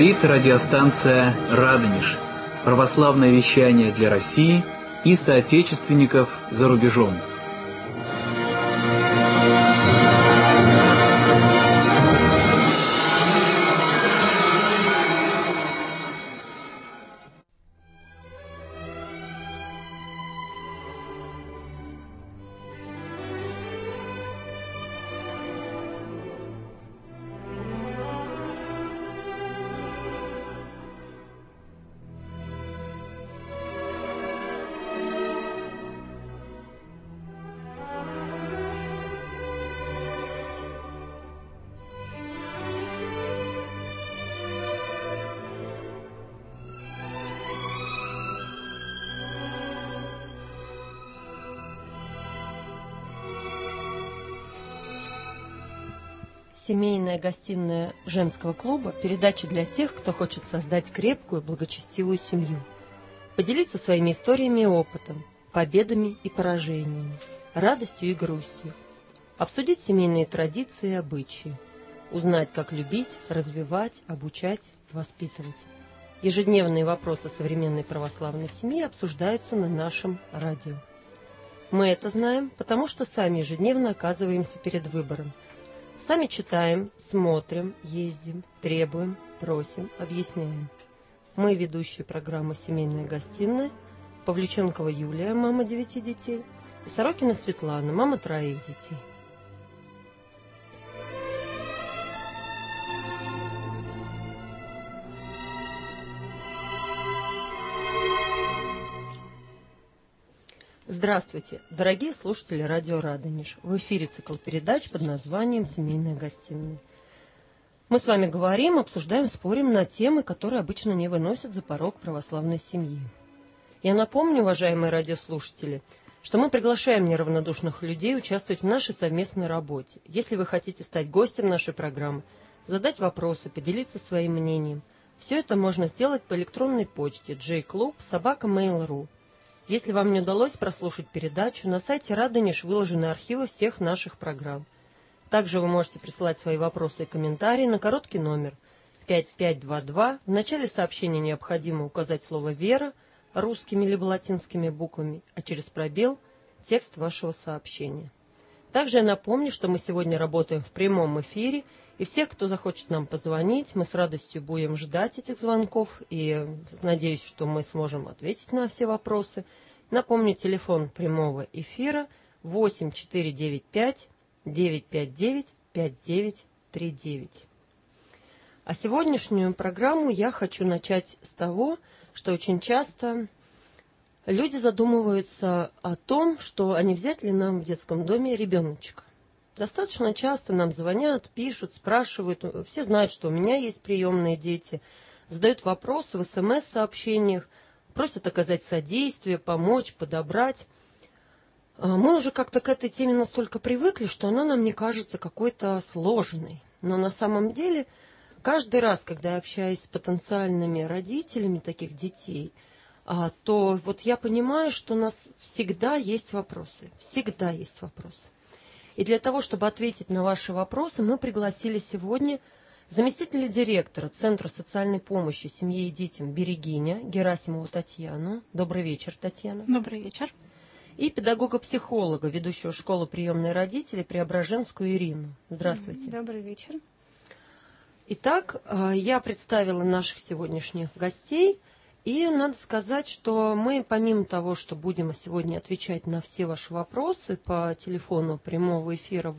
Говорит радиостанция «Радонеж». Православное вещание для России и соотечественников за рубежом. Семейная гостиная женского клуба – передача для тех, кто хочет создать крепкую, благочестивую семью. Поделиться своими историями и опытом, победами и поражениями, радостью и грустью. Обсудить семейные традиции и обычаи. Узнать, как любить, развивать, обучать, воспитывать. Ежедневные вопросы современной православной семьи обсуждаются на нашем радио. Мы это знаем, потому что сами ежедневно оказываемся перед выбором. Сами читаем, смотрим, ездим, требуем, просим, объясняем. Мы ведущие программы «Семейная гостиная», Павлюченкова Юлия, мама 9 детей, и Сорокина Светлана, мама 3 детей. Здравствуйте, дорогие слушатели радио «Радонеж». В эфире цикл передач под названием «Семейная гостиная». Мы с вами говорим, обсуждаем, спорим на темы, которые обычно не выносят за порог православной семьи. Я напомню, уважаемые радиослушатели, что мы приглашаем неравнодушных людей участвовать в нашей совместной работе. Если вы хотите стать гостем нашей программы, задать вопросы, поделиться своим мнением, все это можно сделать по электронной почте jclub@mail.ru. Если вам не удалось прослушать передачу, на сайте «Радонеж» выложены архивы всех наших программ. Также вы можете присылать свои вопросы и комментарии на короткий номер 5522. В начале сообщения необходимо указать слово «Вера» русскими либо латинскими буквами, а через пробел – текст вашего сообщения. Также я напомню, что мы сегодня работаем в прямом эфире, и всех, кто захочет нам позвонить, мы с радостью будем ждать этих звонков, и надеюсь, что мы сможем ответить на все вопросы. Напомню, телефон прямого эфира 8495-959-5939. А сегодняшнюю программу я хочу начать с того, что очень часто люди задумываются о том, что а не взять ли нам в детском доме ребеночка. Достаточно часто нам звонят, пишут, спрашивают. Все знают, что у меня есть приемные дети. Задают вопросы в СМС-сообщениях, просят оказать содействие, помочь, подобрать. Мы уже как-то к этой теме настолько привыкли, что она нам не кажется какой-то сложной. Но на самом деле, каждый раз, когда я общаюсь с потенциальными родителями таких детей, то вот я понимаю, что у нас всегда есть вопросы. Всегда есть вопросы. И для того, чтобы ответить на ваши вопросы, мы пригласили сегодня заместителя директора Центра социальной помощи семье и детям «Берегиня» Герасимову Татьяну. Добрый вечер, Татьяна. Добрый вечер. И педагога-психолога, ведущего школы приемной родителей Преображенскую Ирину. Здравствуйте. Добрый вечер. Итак, я представила наших сегодняшних гостей. И надо сказать, что мы, помимо того, что будем сегодня отвечать на все ваши вопросы по телефону прямого эфира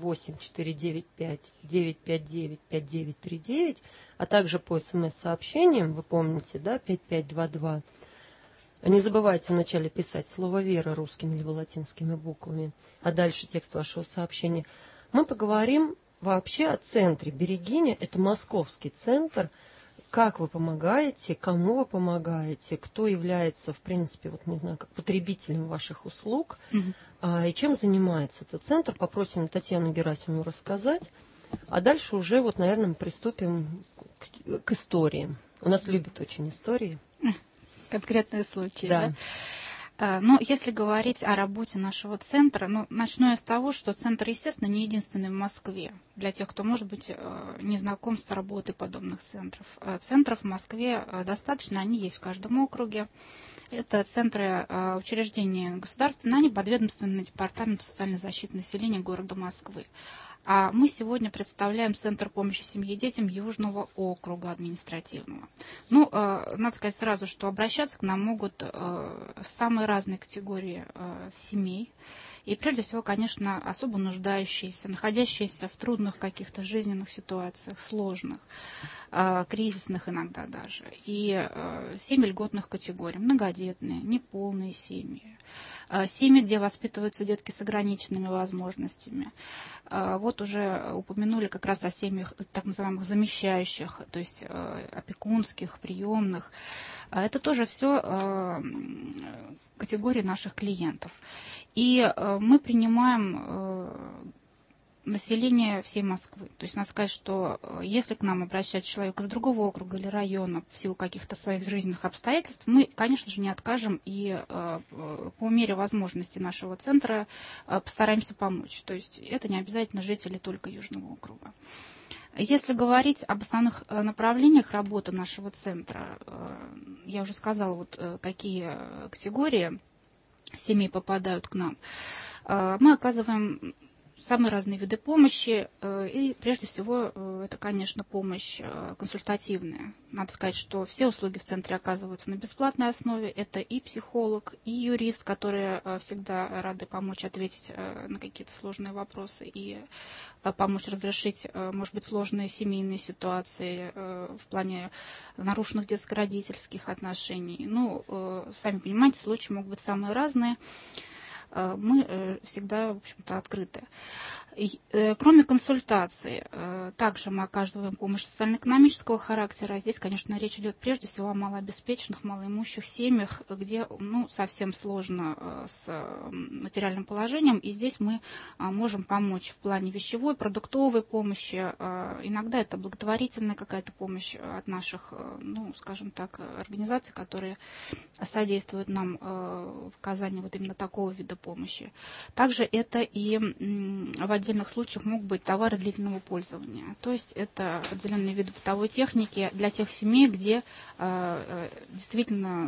8495-959-5939, а также по СМС-сообщениям, вы помните, да, 5522, не забывайте вначале писать слово «Вера» русскими либо латинскими буквами, а дальше текст вашего сообщения. Мы поговорим вообще о центре «Берегиня». Это московский центр. Как вы помогаете, кому вы помогаете, кто является, в принципе, вот не знаю, как потребителем ваших услуг, и чем занимается этот центр. Попросим Татьяну Герасимову рассказать, а дальше уже, вот, наверное, мы приступим к историям. У нас любят очень истории. Конкретные случаи, да? Ну, если говорить о работе нашего центра, начну я с того, что центр, естественно, не единственный в Москве. Для тех, кто, может быть, не знаком с работой подобных центров. Центров в Москве достаточно, они есть в каждом округе. Это центры учреждения государственные, они подведомственны Департаменту социальной защиты населения города Москвы. А мы сегодня представляем Центр помощи семье и детям Южного округа административного. Надо сказать сразу, что обращаться к нам могут самые разные категории семей. И прежде всего, конечно, особо нуждающиеся, находящиеся в трудных каких-то жизненных ситуациях, сложных, кризисных иногда даже. И семьи льготных категорий, многодетные, неполные семьи. Семьи, где воспитываются детки с ограниченными возможностями. Вот уже упомянули как раз о семьях так называемых замещающих, то есть опекунских, приемных. Это тоже все категории наших клиентов. И мы принимаем население всей Москвы. То есть надо сказать, что если к нам обращается человек из другого округа или района в силу каких-то своих жизненных обстоятельств, мы, конечно же, не откажем и по мере возможности нашего центра постараемся помочь. То есть это не обязательно жители только Южного округа. Если говорить об основных направлениях работы нашего центра, я уже сказала, вот какие категории семей попадают к нам. Мы оказываем самые разные виды помощи, и прежде всего это, конечно, помощь консультативная. Надо сказать, что все услуги в центре оказываются на бесплатной основе. Это и психолог, и юрист, которые всегда рады помочь ответить на какие-то сложные вопросы и помочь разрешить, может быть, сложные семейные ситуации в плане нарушенных детско-родительских отношений. Сами понимаете, случаи могут быть самые разные. Мы всегда, в общем-то, открыты. Кроме консультаций, также мы оказываем помощь социально-экономического характера. Здесь, конечно, речь идет прежде всего о малообеспеченных, малоимущих семьях, где совсем сложно с материальным положением. И здесь мы можем помочь в плане вещевой, продуктовой помощи. Иногда это благотворительная какая-то помощь от наших, скажем так, организаций, которые содействуют нам в оказании вот именно такого вида помощи. Также это и в отдельных случаях могут быть товары длительного пользования. То есть это определенные виды бытовой техники для тех семей, где действительно,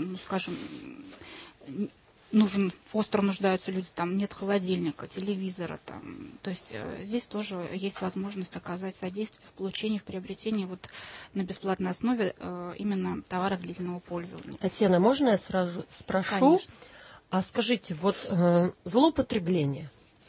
остро нуждаются люди, там нет холодильника, телевизора. То есть здесь тоже есть возможность оказать содействие в получении, в приобретении на бесплатной основе именно товаров длительного пользования. Татьяна, можно я сразу спрошу? Конечно. А скажите, злоупотребление.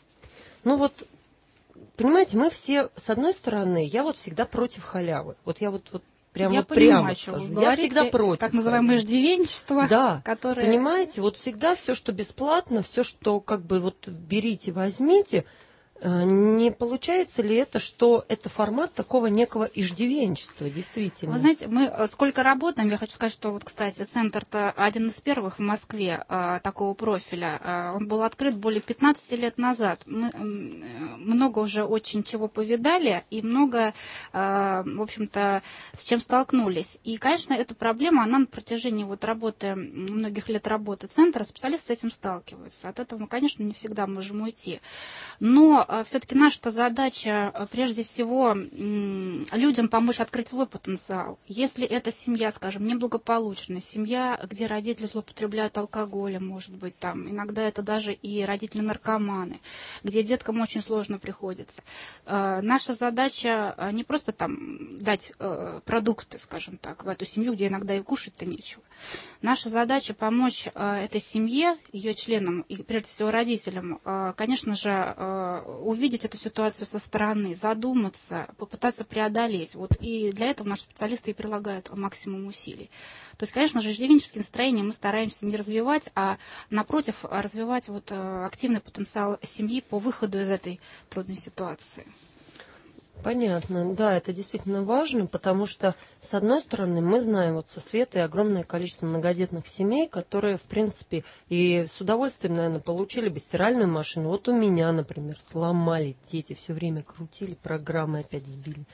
Понимаете, мы все, с одной стороны, я всегда против халявы. Прямо скажу. Я всегда против. Так называемое иждивенчество. Да, понимаете, всегда все, что бесплатно, все, что берите, возьмите, не получается ли это, что это формат такого некого иждивенчества, действительно? Вы знаете, мы сколько работаем, я хочу сказать, что, кстати, центр-то один из первых в Москве такого профиля. Он был открыт более 15 лет назад. Мы много уже очень чего повидали и много, в общем-то, с чем столкнулись. И, конечно, эта проблема, она на протяжении многих лет работы центра, специалисты с этим сталкиваются. От этого мы, конечно, не всегда можем уйти. Но все-таки наша задача, прежде всего, людям помочь открыть свой потенциал. Если это семья, скажем, неблагополучная, семья, где родители злоупотребляют алкоголем, может быть, иногда это даже и родители-наркоманы, где деткам очень сложно приходится. Наша задача не просто дать продукты, скажем так, в эту семью, где иногда и кушать-то нечего. Наша задача помочь этой семье, ее членам и, прежде всего, родителям, конечно же, увидеть эту ситуацию со стороны, задуматься, попытаться преодолеть. И для этого наши специалисты и прилагают максимум усилий. То есть, конечно же, иждивенческие настроения мы стараемся не развивать, а, напротив, развивать активный потенциал семьи по выходу из этой трудной ситуации. Понятно, да, это действительно важно, потому что, с одной стороны, мы знаем со Светой огромное количество многодетных семей, которые, в принципе, и с удовольствием, наверное, получили бы стиральную машину. У меня, например, сломали дети, все время крутили, программы опять сбили.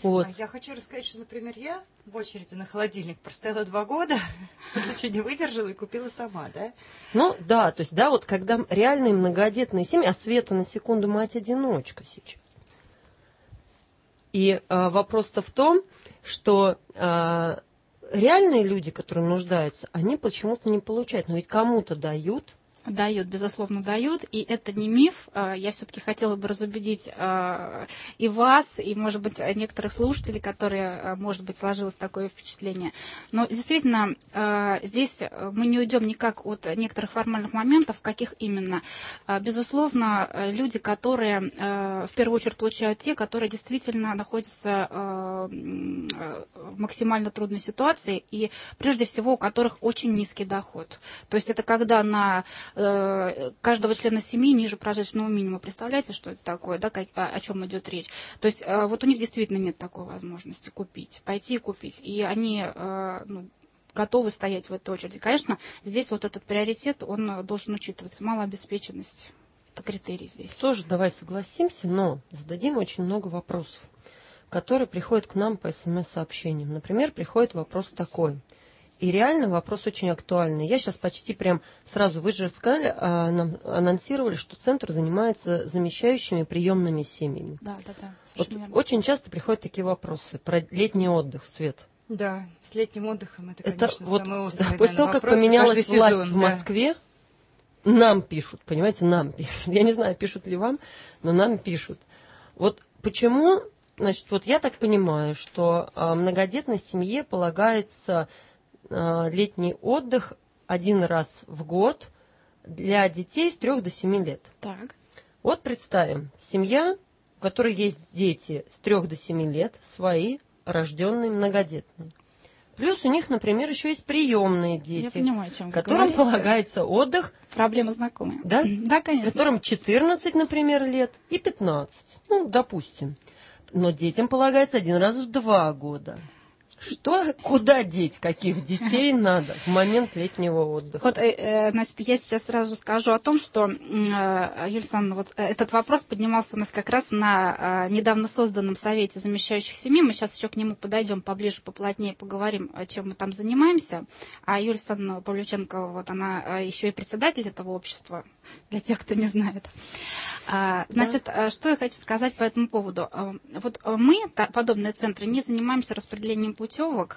Вот. Я хочу рассказать, что, например, я в очереди на холодильник простояла 2 года, после не выдержала и купила сама, да? Ну, да, то есть, да, вот когда реальные многодетные семьи, а Света, на секунду, мать-одиночка сейчас. И вопрос-то в том, что реальные люди, которые нуждаются, они почему-то не получают, но ведь кому-то дают. Дают, безусловно, дают, и это не миф. Я все-таки хотела бы разубедить и вас, и, может быть, некоторых слушателей, которые, может быть, сложилось такое впечатление. Но действительно, здесь мы не уйдем никак от некоторых формальных моментов, каких именно. Безусловно, люди, которые в первую очередь получают те, которые действительно находятся в максимально трудной ситуации, и прежде всего у которых очень низкий доход. То есть это когда на каждого члена семьи ниже прожиточного минимума. Представляете, что это такое, да, о чем идет речь? То есть вот у них действительно нет такой возможности купить, пойти и купить. И они готовы стоять в этой очереди. Конечно, здесь вот этот приоритет, он должен учитываться. Малообеспеченность – это критерий здесь. Тоже давай согласимся, но зададим очень много вопросов, которые приходят к нам по СМС-сообщениям. Например, приходит вопрос такой. И реально вопрос очень актуальный. Я сейчас почти прям сразу, вы же сказали, нам анонсировали, что центр занимается замещающими приемными семьями. Да. Вот очень часто приходят такие вопросы про летний отдых, Свет. Да, с летним отдыхом это конечно, вот, самый острый, после того, как поменялась власть в Москве, нам пишут, понимаете, нам пишут. Я не знаю, пишут ли вам, но нам пишут. Вот почему, значит, вот я так понимаю, что многодетной семье полагается летний отдых 1 раз в год для детей с 3 до 7 лет. Так. Вот представим, семья, у которой есть дети с 3 до 7 лет, свои, рожденные, многодетные. Плюс у них, например, еще есть приемные дети, Я понимаю, о чем вы которым говорите. полагается отдых. Проблема знакомая. Да? Да, конечно. Которым 14, например, лет и 15. Ну, допустим. Но детям полагается 1 раз в 2 года. Что, куда деть, каких детей надо в момент летнего отдыха? Вот, значит, я сейчас сразу скажу о том, что, Юлия Александровна, вот этот вопрос поднимался у нас как раз на недавно созданном совете замещающих семей. Мы сейчас еще к нему подойдем поближе, поплотнее поговорим, чем мы там занимаемся. А Юлия Александровна Павлюченко, вот она еще и председатель этого общества, для тех, кто не знает. Значит, что я хочу сказать по этому поводу. Вот мы, подобные центры, не занимаемся распределением путевок.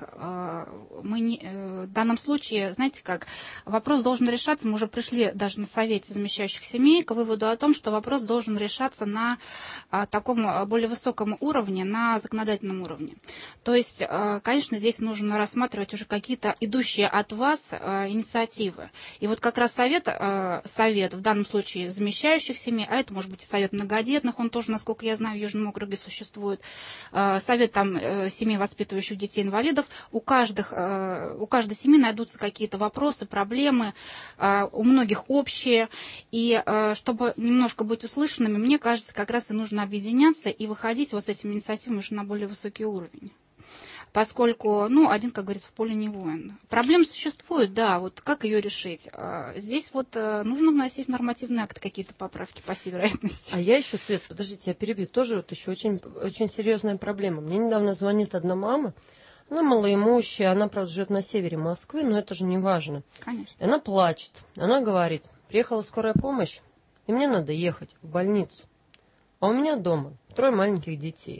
Мы не, в данном случае, знаете как, вопрос должен решаться, мы уже пришли даже на совете замещающих семей к выводу о том, что вопрос должен решаться на таком более высоком уровне, на законодательном уровне. То есть, конечно, здесь нужно рассматривать уже какие-то идущие от вас инициативы. И вот как раз совет в данном случае замещающих семей, а это может быть и совет многодетных, он тоже, насколько я знаю, в Южном округе существует, совет там семей, воспитывающих детей-инвалидов, у каждой семьи найдутся какие-то вопросы, проблемы, у многих общие, и чтобы немножко быть услышанными, мне кажется, как раз и нужно объединяться и выходить вот с этими инициативами уже на более высокий уровень. Поскольку, один, как говорится, в поле не воин. Проблемы существуют, да, вот как ее решить? Здесь вот нужно вносить в нормативные акты какие-то поправки, по всей вероятности. А я еще, Свет, подождите, я перебью, тоже вот еще очень, очень серьезная проблема. Мне недавно звонит одна мама, она малоимущая, она, правда, живет на севере Москвы, но это же не важно. Конечно. И она плачет, она говорит, приехала скорая помощь, и мне надо ехать в больницу. А у меня дома 3 маленьких детей.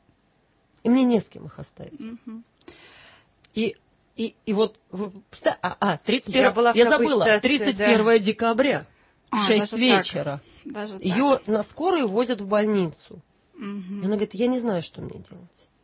И мне не с кем их оставить. Угу. И вот, 31 декабря, 6 вечера. Ее на скорую возят в больницу. Угу. И она говорит, я не знаю, что мне делать.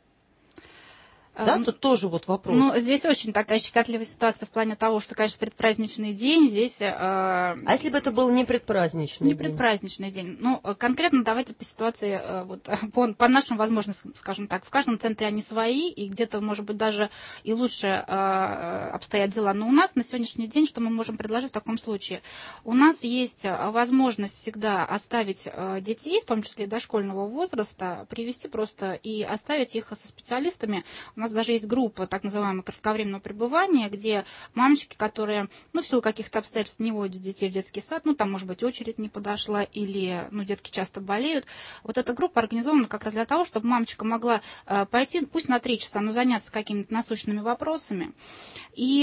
Да, тут тоже вот вопрос. Здесь очень такая щекотливая ситуация в плане того, что, конечно, предпраздничный день здесь... А если бы это был не предпраздничный день? Не предпраздничный день. Конкретно давайте по ситуации, по нашим возможностям, скажем так. В каждом центре они свои, и где-то, может быть, даже и лучше обстоят дела. Но у нас на сегодняшний день, что мы можем предложить в таком случае? У нас есть возможность всегда оставить детей, в том числе дошкольного возраста, привести просто и оставить их со специалистами. У нас даже есть группа так называемого кратковременного пребывания, где мамочки, которые, ну, в силу каких-то обстоятельств не водят детей в детский сад, ну, там, может быть, очередь не подошла, или, ну, детки часто болеют. Вот эта группа организована как раз для того, чтобы мамочка могла пойти, пусть на 3 часа, но заняться какими-то насущными вопросами. И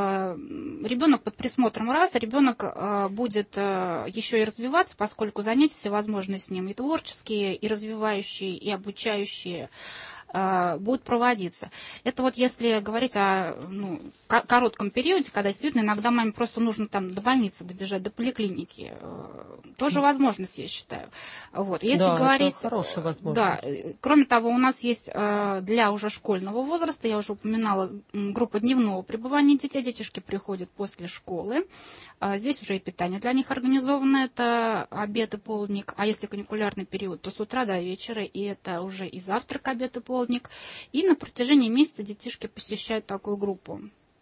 ребенок под присмотром раз, ребенок будет еще и развиваться, поскольку занятия всевозможные с ним, и творческие, и развивающие, и обучающие, будут проводиться. Это вот если говорить о коротком периоде, когда действительно иногда маме просто нужно там до больницы добежать, до поликлиники. Тоже возможность, я считаю. Вот. Если да, говорить, это хорошая возможность. Да, кроме того, у нас есть для уже школьного возраста, я уже упоминала, группа дневного пребывания детей. Детишки приходят после школы. Здесь уже и питание для них организовано, это обед и полдник. А если каникулярный период, то с утра до вечера, и это уже и завтрак, обед и полдник. И на протяжении месяца детишки посещают такую группу.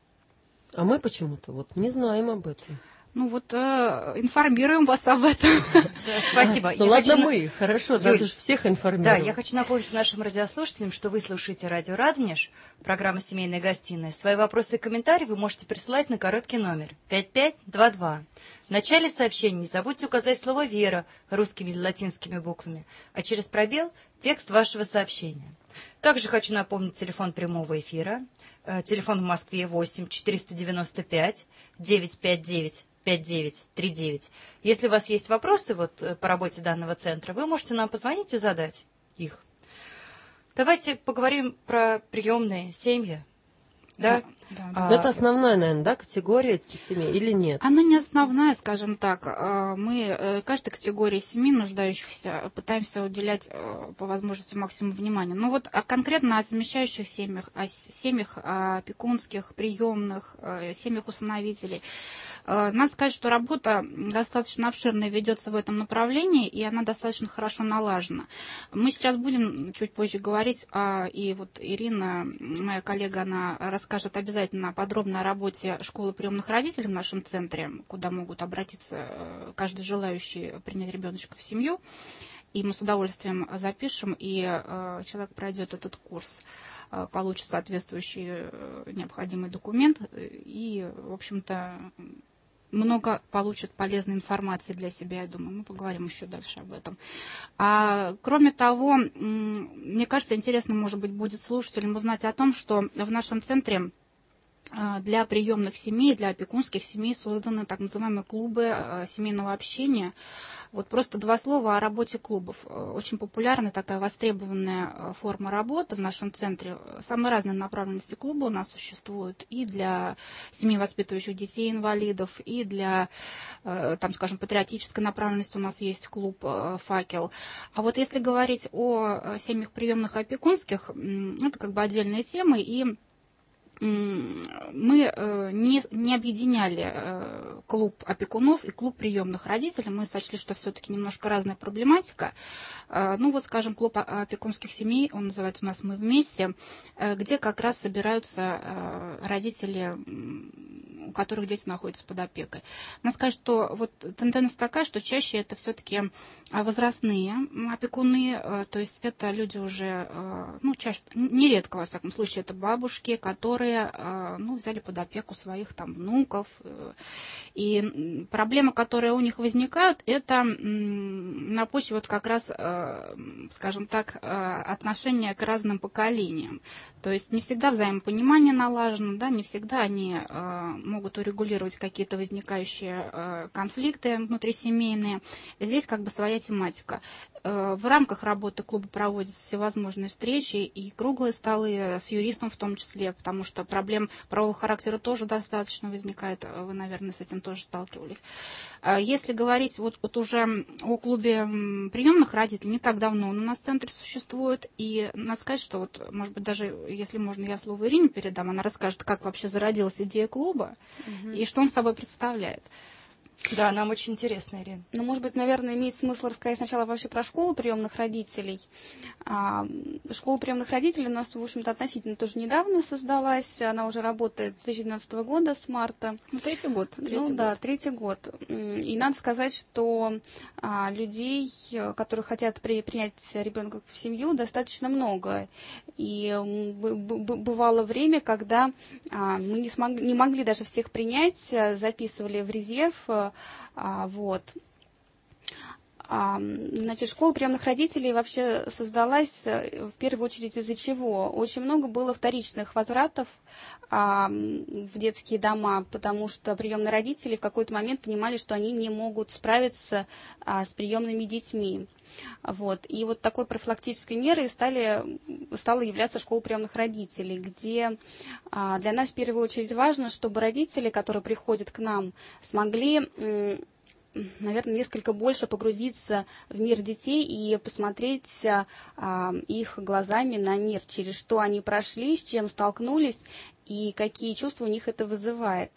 А мы почему-то вот не знаем об этом. Ну вот информируем вас об этом. Спасибо. Ну ладно, мы, хорошо, надо же всех информировать. Да, я хочу напомнить нашим радиослушателям, что вы слушаете радио «Радонеж», программа «Семейная гостиная». Свои вопросы и комментарии вы можете присылать на короткий номер 5522. В начале сообщения не забудьте указать слово «Вера» русскими или латинскими буквами, а через пробел – текст вашего сообщения. Также хочу напомнить телефон прямого эфира. Телефон в Москве 8 495 959 5939. Если у вас есть вопросы вот, по работе данного центра, вы можете нам позвонить и задать их. Давайте поговорим про приемные семьи. Да? Да. Это основная, наверное, да, категория семей или нет? Она не основная, скажем так. Мы каждой категории семей, нуждающихся, пытаемся уделять по возможности максимум внимания. Но вот конкретно о замещающих семьях, о семьях опекунских, приемных, семьях усыновителей. Надо сказать, что работа достаточно обширная ведется в этом направлении, и она достаточно хорошо налажена. Мы сейчас будем чуть позже говорить, и вот Ирина, моя коллега, она расскажет обязательно подробно о работе школы приемных родителей в нашем центре, куда могут обратиться каждый желающий принять ребеночка в семью. И мы с удовольствием запишем, и человек пройдет этот курс, получит соответствующий необходимый документ, и, в общем-то, много получит полезной информации для себя, я думаю. Мы поговорим еще дальше об этом. Кроме того, мне кажется, интересно, может быть, будет слушателям узнать о том, что в нашем центре для приемных семей, для опекунских семей созданы так называемые клубы семейного общения. Вот просто 2 слова о работе клубов. Очень популярная такая востребованная форма работы в нашем центре. Самые разные направленности клуба у нас существуют и для семей, воспитывающих детей-инвалидов, и для, там, скажем, патриотической направленности у нас есть клуб «Факел». А вот если говорить о семьях приемных и опекунских, это как бы отдельная тема, и мы не объединяли клуб опекунов и клуб приемных родителей. Мы сочли, что все-таки немножко разная проблематика. Ну вот, скажем, клуб опекунских семей, он называется у нас «Мы вместе», где как раз собираются родители, у которых дети находятся под опекой. Надо сказать, что вот тенденция такая, что чаще это все-таки возрастные опекуны, то есть это люди уже, ну, чаще, нередко, во всяком случае, это бабушки, которые взяли под опеку своих там внуков. И проблемы, которые у них возникают, это на почве вот как раз, скажем так, отношения к разным поколениям. То есть не всегда взаимопонимание налажено, да, не всегда они могут урегулировать какие-то возникающие конфликты внутрисемейные. Здесь как бы своя тематика. В рамках работы клуба проводятся всевозможные встречи и круглые столы с юристом в том числе, потому что проблем правового характера тоже достаточно возникает. Вы, наверное, с этим тоже сталкивались. Если говорить вот уже о клубе приемных родителей, не так давно он у нас в центре существует, и надо сказать, что вот, может быть, даже, если можно, я слово Ирине передам, она расскажет, как вообще зародилась идея клуба и что он собой представляет. Да, нам очень интересно, Ирина. Ну, может быть, наверное, имеет смысл рассказать сначала вообще про школу приемных родителей. Школа приемных родителей у нас, в общем-то, относительно тоже недавно создалась. Она уже работает с 2012 года, с марта. Ну, третий год. Третий год. И надо сказать, что людей, которые хотят принять ребенка в семью, достаточно много. И бывало время, когда мы не могли даже всех принять, записывали в резерв. Значит, школа приемных родителей вообще создалась в первую очередь из-за чего? Очень много было вторичных возвратов в детские дома, потому что приемные родители в какой-то момент понимали, что они не могут справиться с приемными детьми. И вот такой профилактической мерой стала являться школа приемных родителей, где для нас в первую очередь важно, чтобы родители, которые приходят к нам, смогли, наверное, несколько больше погрузиться в мир детей и посмотреть их глазами на мир, через что они прошли, с чем столкнулись и какие чувства у них это вызывает.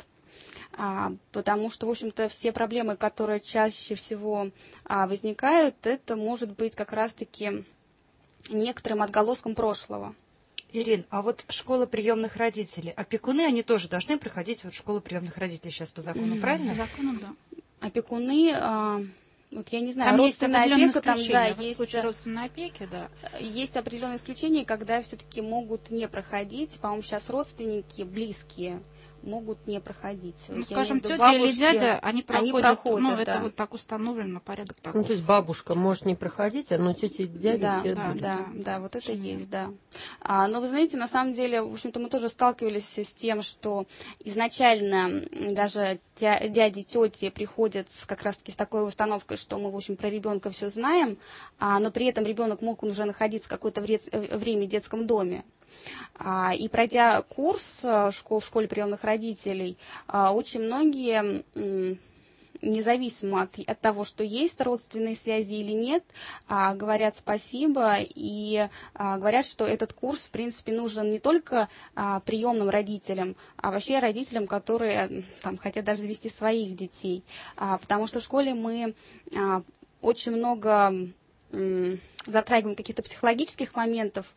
Потому что, в общем-то, все проблемы, которые чаще всего возникают, это может быть как раз-таки некоторым отголоском прошлого. Ирин, а вот школа приемных родителей, опекуны, они тоже должны проходить вот школу приемных родителей сейчас по закону, правильно? По закону, да. Опекуны, вот я не знаю, там родственная опека, там, да, есть в случае родственной опеки, да. Есть определенные исключения, когда все-таки могут не проходить. По-моему, сейчас родственники близкие могут не проходить. Ну, скажем, тетя или дядя, они проходят, ну, да. это вот так установлено, порядок такой. Ну, то есть бабушка может не проходить, но тетя и дядя все будут. Да, вот это есть, да. Но вы знаете, на самом деле, в общем-то, мы тоже сталкивались с тем, что изначально даже дяди, тети приходят как раз-таки с такой установкой, что мы, в общем, про ребенка все знаем, но при этом ребенок мог уже находиться какое-то время в детском доме. И пройдя курс в школе приемных родителей, очень многие, независимо от того, что есть родственные связи или нет, говорят спасибо и говорят, что этот курс, в принципе, нужен не только приемным родителям, а вообще родителям, которые хотят даже завести своих детей. Потому что в школе мы очень много затрагиваем каких-то психологических моментов,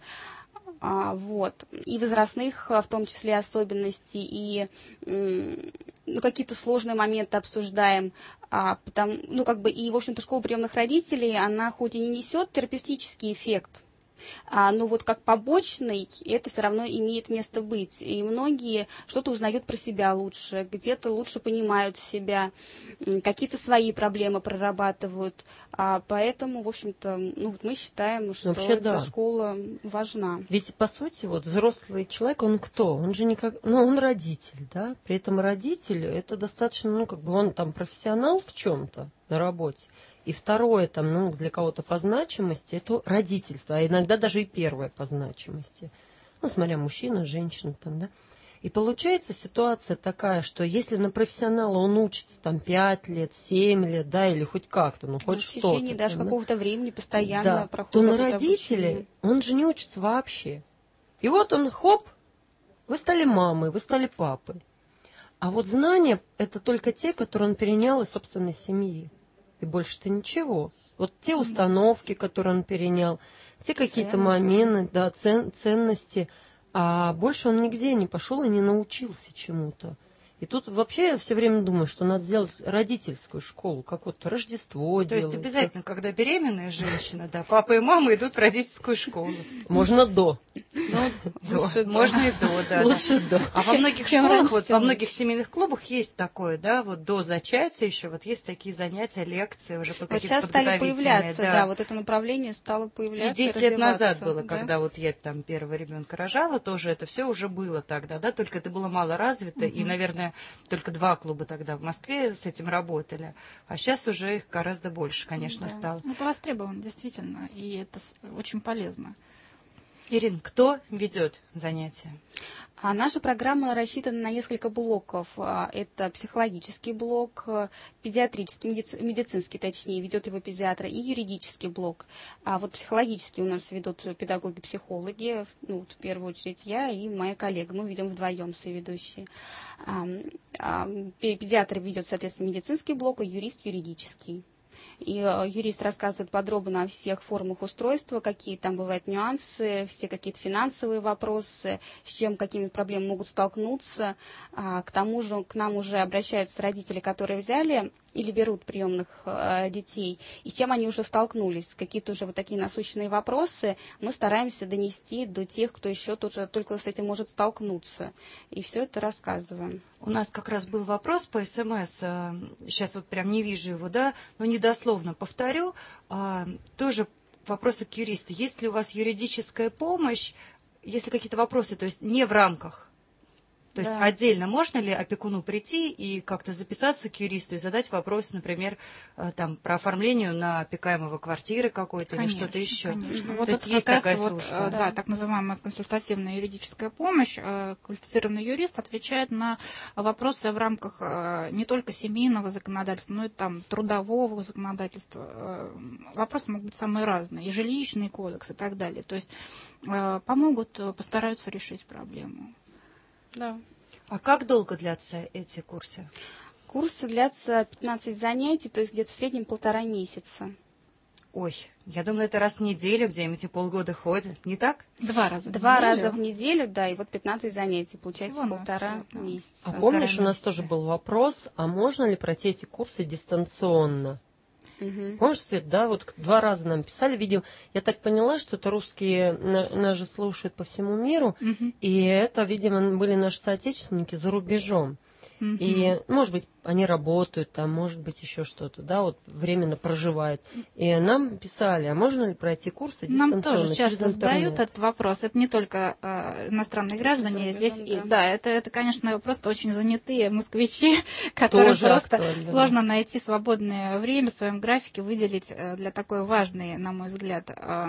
и возрастных, в том числе, особенностей, и какие-то сложные моменты обсуждаем. И, в общем-то, школа приемных родителей, она хоть и не несет терапевтический эффект, но вот как побочный это все равно имеет место быть. И многие что-то узнают про себя лучше, где-то лучше понимают себя, какие-то свои проблемы прорабатывают. Поэтому, в общем-то, мы считаем, что вообще, эта школа важна. Ведь, по сути, вот взрослый человек, он кто? Он же он родитель, да? При этом родитель, это достаточно, он там профессионал в чем-то на работе. И второе, для кого-то по значимости, это родительство, а иногда даже и первое по значимости. Смотря мужчина, женщина да. И получается ситуация такая, что если на профессионала он учится 5 лет, 7 лет, да, или хоть как-то, хоть что-то. В течение даже какого-то времени постоянно проходит. То на родителей он же не учится вообще. И вот он, хоп, вы стали мамой, вы стали папой. А вот знания это только те, которые он перенял из собственной семьи. И больше-то ничего. Вот те установки, которые он перенял, те какие-то моменты, да, ценности. А больше он нигде не пошел и не научился чему-то. И тут вообще я все время думаю, что надо сделать родительскую школу, как вот Рождество делать. То есть обязательно, когда беременная женщина, папа и мама идут в родительскую школу. Можно до. Можно и до, да. Лучше до. А во многих школах, во многих семейных клубах есть такое, до зачатия еще, есть такие занятия, лекции уже по каким-то сейчас стали появляться, вот это направление стало появляться. И 10 лет назад было, когда я первого ребенка рожала, тоже это все уже было тогда, только это было мало развито, и, наверное, только 2 клуба тогда в Москве с этим работали, а сейчас уже их гораздо больше, конечно, стало. Это востребовано, действительно, и это очень полезно. Ирина, кто ведет занятия? А наша программа рассчитана на несколько блоков. Это психологический блок, педиатрический, медицинский, точнее, ведет его педиатр, и юридический блок. А вот психологический у нас ведут педагоги-психологи, ну, в первую очередь я и моя коллега. Мы ведем вдвоем соведущие. Педиатр ведет, соответственно, медицинский блок, а юрист юридический. И юрист рассказывает подробно о всех формах устройства, какие там бывают нюансы, все какие-то финансовые вопросы, с чем, какими проблемами могут столкнуться. К тому же к нам уже обращаются родители, которые взяли или берут приемных детей, и с чем они уже столкнулись. Какие-то уже вот такие насущные вопросы мы стараемся донести до тех, кто еще тоже только с этим может столкнуться. И все это рассказываем. У нас как раз был вопрос по СМС, сейчас вот прям не вижу его, да, но недословно повторю. Тоже вопросы к юристу. Есть ли у вас юридическая помощь, если какие-то вопросы, то есть не в рамках? То есть отдельно можно ли опекуну прийти и как-то записаться к юристу и задать вопрос, например, там, про оформление на опекаемого квартиры какой-то или что-то еще? Конечно. Вот то есть это есть как такая раз служба? Да, так называемая консультативная юридическая помощь. Квалифицированный юрист отвечает на вопросы в рамках не только семейного законодательства, но и там трудового законодательства. Вопросы могут быть самые разные, и жилищный кодекс и так далее. То есть помогут, постараются решить проблему. Да. А как долго длятся эти курсы? Курсы длятся 15 занятий, то есть где-то в среднем 1,5 месяца. Ой, я думаю, это раз в неделю где-нибудь и полгода ходят, не так? 2 раза в Два неделю. раза в неделю, да, и вот 15 занятий, получается Всего 1,5 навсего, да. месяца. А помнишь, у нас месяца. тоже был вопрос, а можно ли пройти эти курсы дистанционно? Помнишь, Свет, да, вот 2 раза нам писали видео. Я так поняла, что это русские, нас же слушают по всему миру, и это, видимо, были наши соотечественники за рубежом. И, может быть, они работают там, может быть, еще что-то, да, вот временно проживают. И нам писали, а можно ли пройти курсы дистанционно? Нам тоже часто через интернет? задают этот вопрос. Это не только иностранные граждане. Здесь, это, конечно, просто очень занятые москвичи, которым Тоже просто актуально, да. сложно найти свободное время в своем графике, выделить для такой важной, на мой взгляд,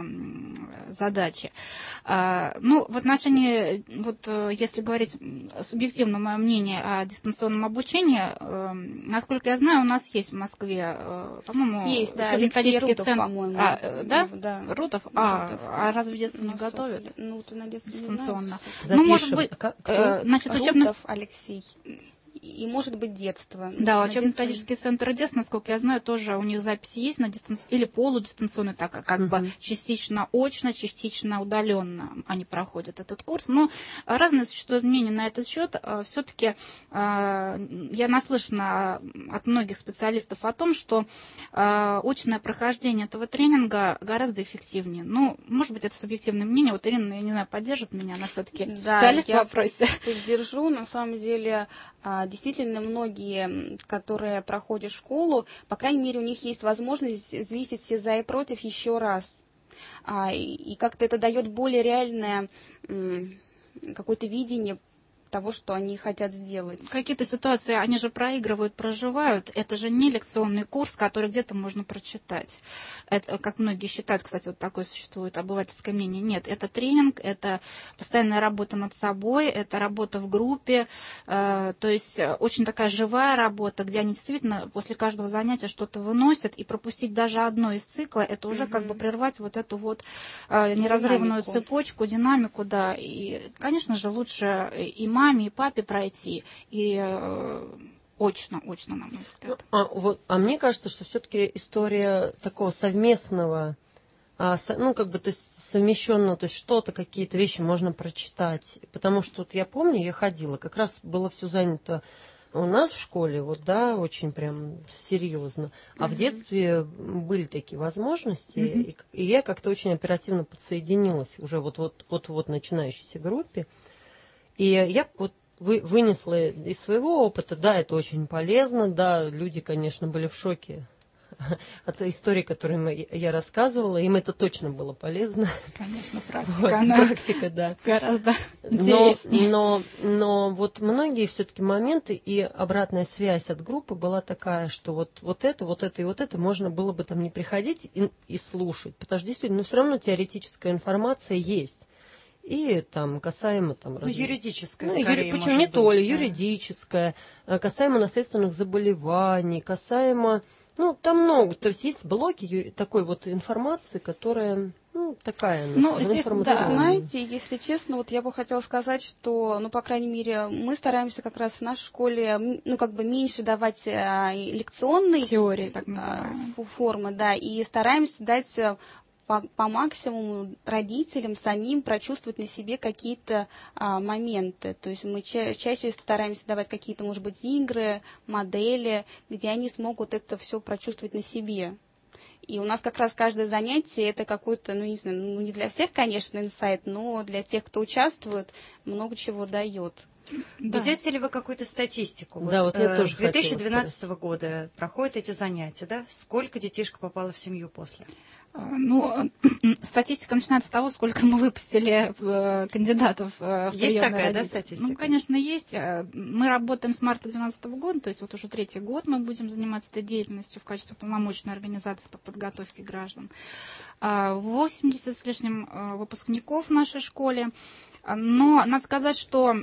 задачи. Ну, в отношении, вот если говорить субъективно мое мнение о дистанционном обучении, насколько я знаю, у нас есть в Москве, по-моему, Есть, да, учебно-методический Алексей Рутов, центр. по-моему. Да? Да. Рутов? Рутов. А разве в детстве У не нас готовят? Ну, ты на детстве не Дистанционно. знаешь. Ну, может Запишем. быть, Кто? значит, учебный... Рутов Алексей. И, может быть, детство. Да, На учебно-методический центр детства, насколько я знаю, тоже у них записи есть на или полудистанционно, так как бы частично очно, частично удаленно они проходят этот курс. Но разные существуют мнения на этот счет. Все-таки я наслышана от многих специалистов о том, что очное прохождение этого тренинга гораздо эффективнее. Ну, может быть, это субъективное мнение. Вот Ирина, я не знаю, поддержит меня, она все-таки специалист в вопросе. Поддержу. На самом деле, действительно, многие, которые проходят школу, по крайней мере, у них есть возможность взвесить все за и против еще раз. И как-то это дает более реальное какое-то видение того, что они хотят сделать. Какие-то ситуации, они же проигрывают, проживают. Это же не лекционный курс, который где-то можно прочитать. Это, как многие считают, кстати, вот такое существует обывательское мнение. Нет, это тренинг, это постоянная работа над собой, это работа в группе, то есть очень такая живая работа, где они действительно после каждого занятия что-то выносят, и пропустить даже одно из цикла, это уже как бы прервать вот эту вот неразрывную цепочку, динамику, да. И, конечно же, лучше и маме, и папе пройти, и очно, на мой взгляд. А мне кажется, что все-таки история такого совместного, ну, как бы, то есть совмещенного, то есть что-то, какие-то вещи можно прочитать. Потому что вот я помню, я ходила, как раз было все занято у нас в школе, вот, да, очень прям серьезно. А в детстве были такие возможности, и я как-то очень оперативно подсоединилась уже вот начинающейся группе. И я вот вынесла из своего опыта, да, это очень полезно, да, люди, конечно, были в шоке от истории, которую я рассказывала, им это точно было полезно. Конечно, практика, да. Гораздо интереснее. Но вот многие все-таки моменты и обратная связь от группы была такая, что вот это можно было бы там не приходить и слушать, потому что действительно, все равно теоретическая информация есть. И там касаемо там юридическое, скорее, почему не то ли, юридическое, касаемо наследственных заболеваний, касаемо, там много, то есть есть блоки такой вот информации, которая, такая. Здесь, да, знаете, если честно, вот я бы хотела сказать, что, по крайней мере, мы стараемся как раз в нашей школе, меньше давать лекционной теории, так называемой, формы, да, и стараемся дать по максимуму родителям самим прочувствовать на себе какие-то моменты. То есть мы чаще стараемся давать какие-то, может быть, игры, модели, где они смогут это все прочувствовать на себе. И у нас как раз каждое занятие это какой-то, не знаю, не для всех, конечно, инсайт, но для тех, кто участвует, много чего дает. Да. Ведете ли вы какую-то статистику? Да, вот я тоже с 2012 года проходят эти занятия, да? Сколько детишек попало в семью после? Статистика начинается с того, сколько мы выпустили кандидатов в Есть такая, родителей. Да, статистика? Конечно, есть. Мы работаем с марта 2012 года, то есть вот уже 3-й год мы будем заниматься этой деятельностью в качестве полномочной организации по подготовке граждан. 80 с лишним выпускников в нашей школе. Но надо сказать, что,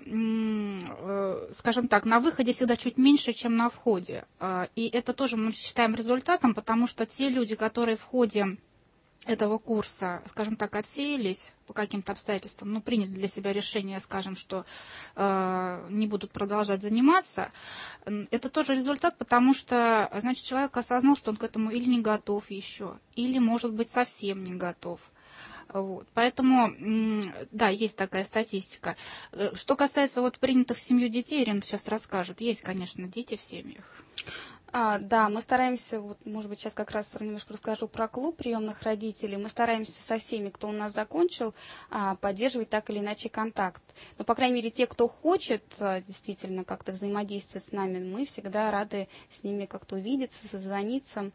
скажем так, на выходе всегда чуть меньше, чем на входе. И это тоже мы считаем результатом, потому что те люди, которые в ходе этого курса, скажем так, отсеялись по каким-то обстоятельствам, приняли для себя решение, скажем, что не будут продолжать заниматься, это тоже результат, потому что, значит, человек осознал, что он к этому или не готов еще, или, может быть, совсем не готов. Вот. Поэтому, да, есть такая статистика. Что касается принятых в семью детей, Ирина сейчас расскажет. Есть, конечно, дети в семьях. Да, мы стараемся, может быть, сейчас как раз немножко расскажу про клуб приемных родителей. Мы стараемся со всеми, кто у нас закончил, поддерживать так или иначе контакт. Но, по крайней мере, те, кто хочет действительно как-то взаимодействовать с нами, мы всегда рады с ними как-то увидеться, созвониться.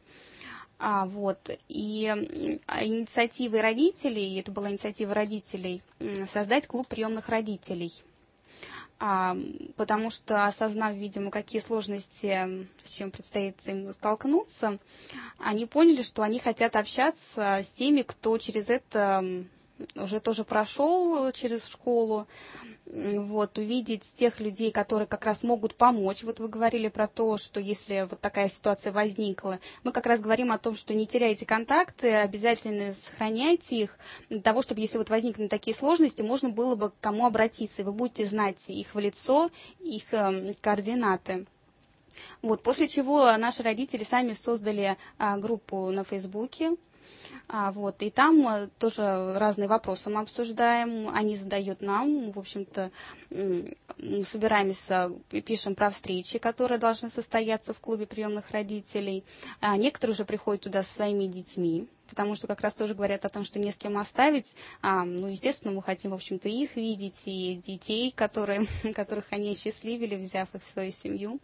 И инициативой родителей, это была инициатива родителей, создать клуб приемных родителей. Потому что, осознав, видимо, какие сложности, с чем предстоит им столкнуться, они поняли, что они хотят общаться с теми, кто через это уже тоже прошел через школу, увидеть тех людей, которые как раз могут помочь. Вы говорили про то, что если такая ситуация возникла, мы как раз говорим о том, что не теряйте контакты, обязательно сохраняйте их, для того, чтобы, если возникнут такие сложности, можно было бы к кому обратиться, и вы будете знать их в лицо, их координаты. После чего наши родители сами создали группу на Фейсбуке. И там тоже разные вопросы мы обсуждаем, они задают нам, в общем-то, собираемся, пишем про встречи, которые должны состояться в клубе приемных родителей. Некоторые уже приходят туда со своими детьми, потому что как раз тоже говорят о том, что не с кем оставить. Естественно, мы хотим, в общем-то, их видеть, и детей, которых они осчастливили, взяв их в свою семью.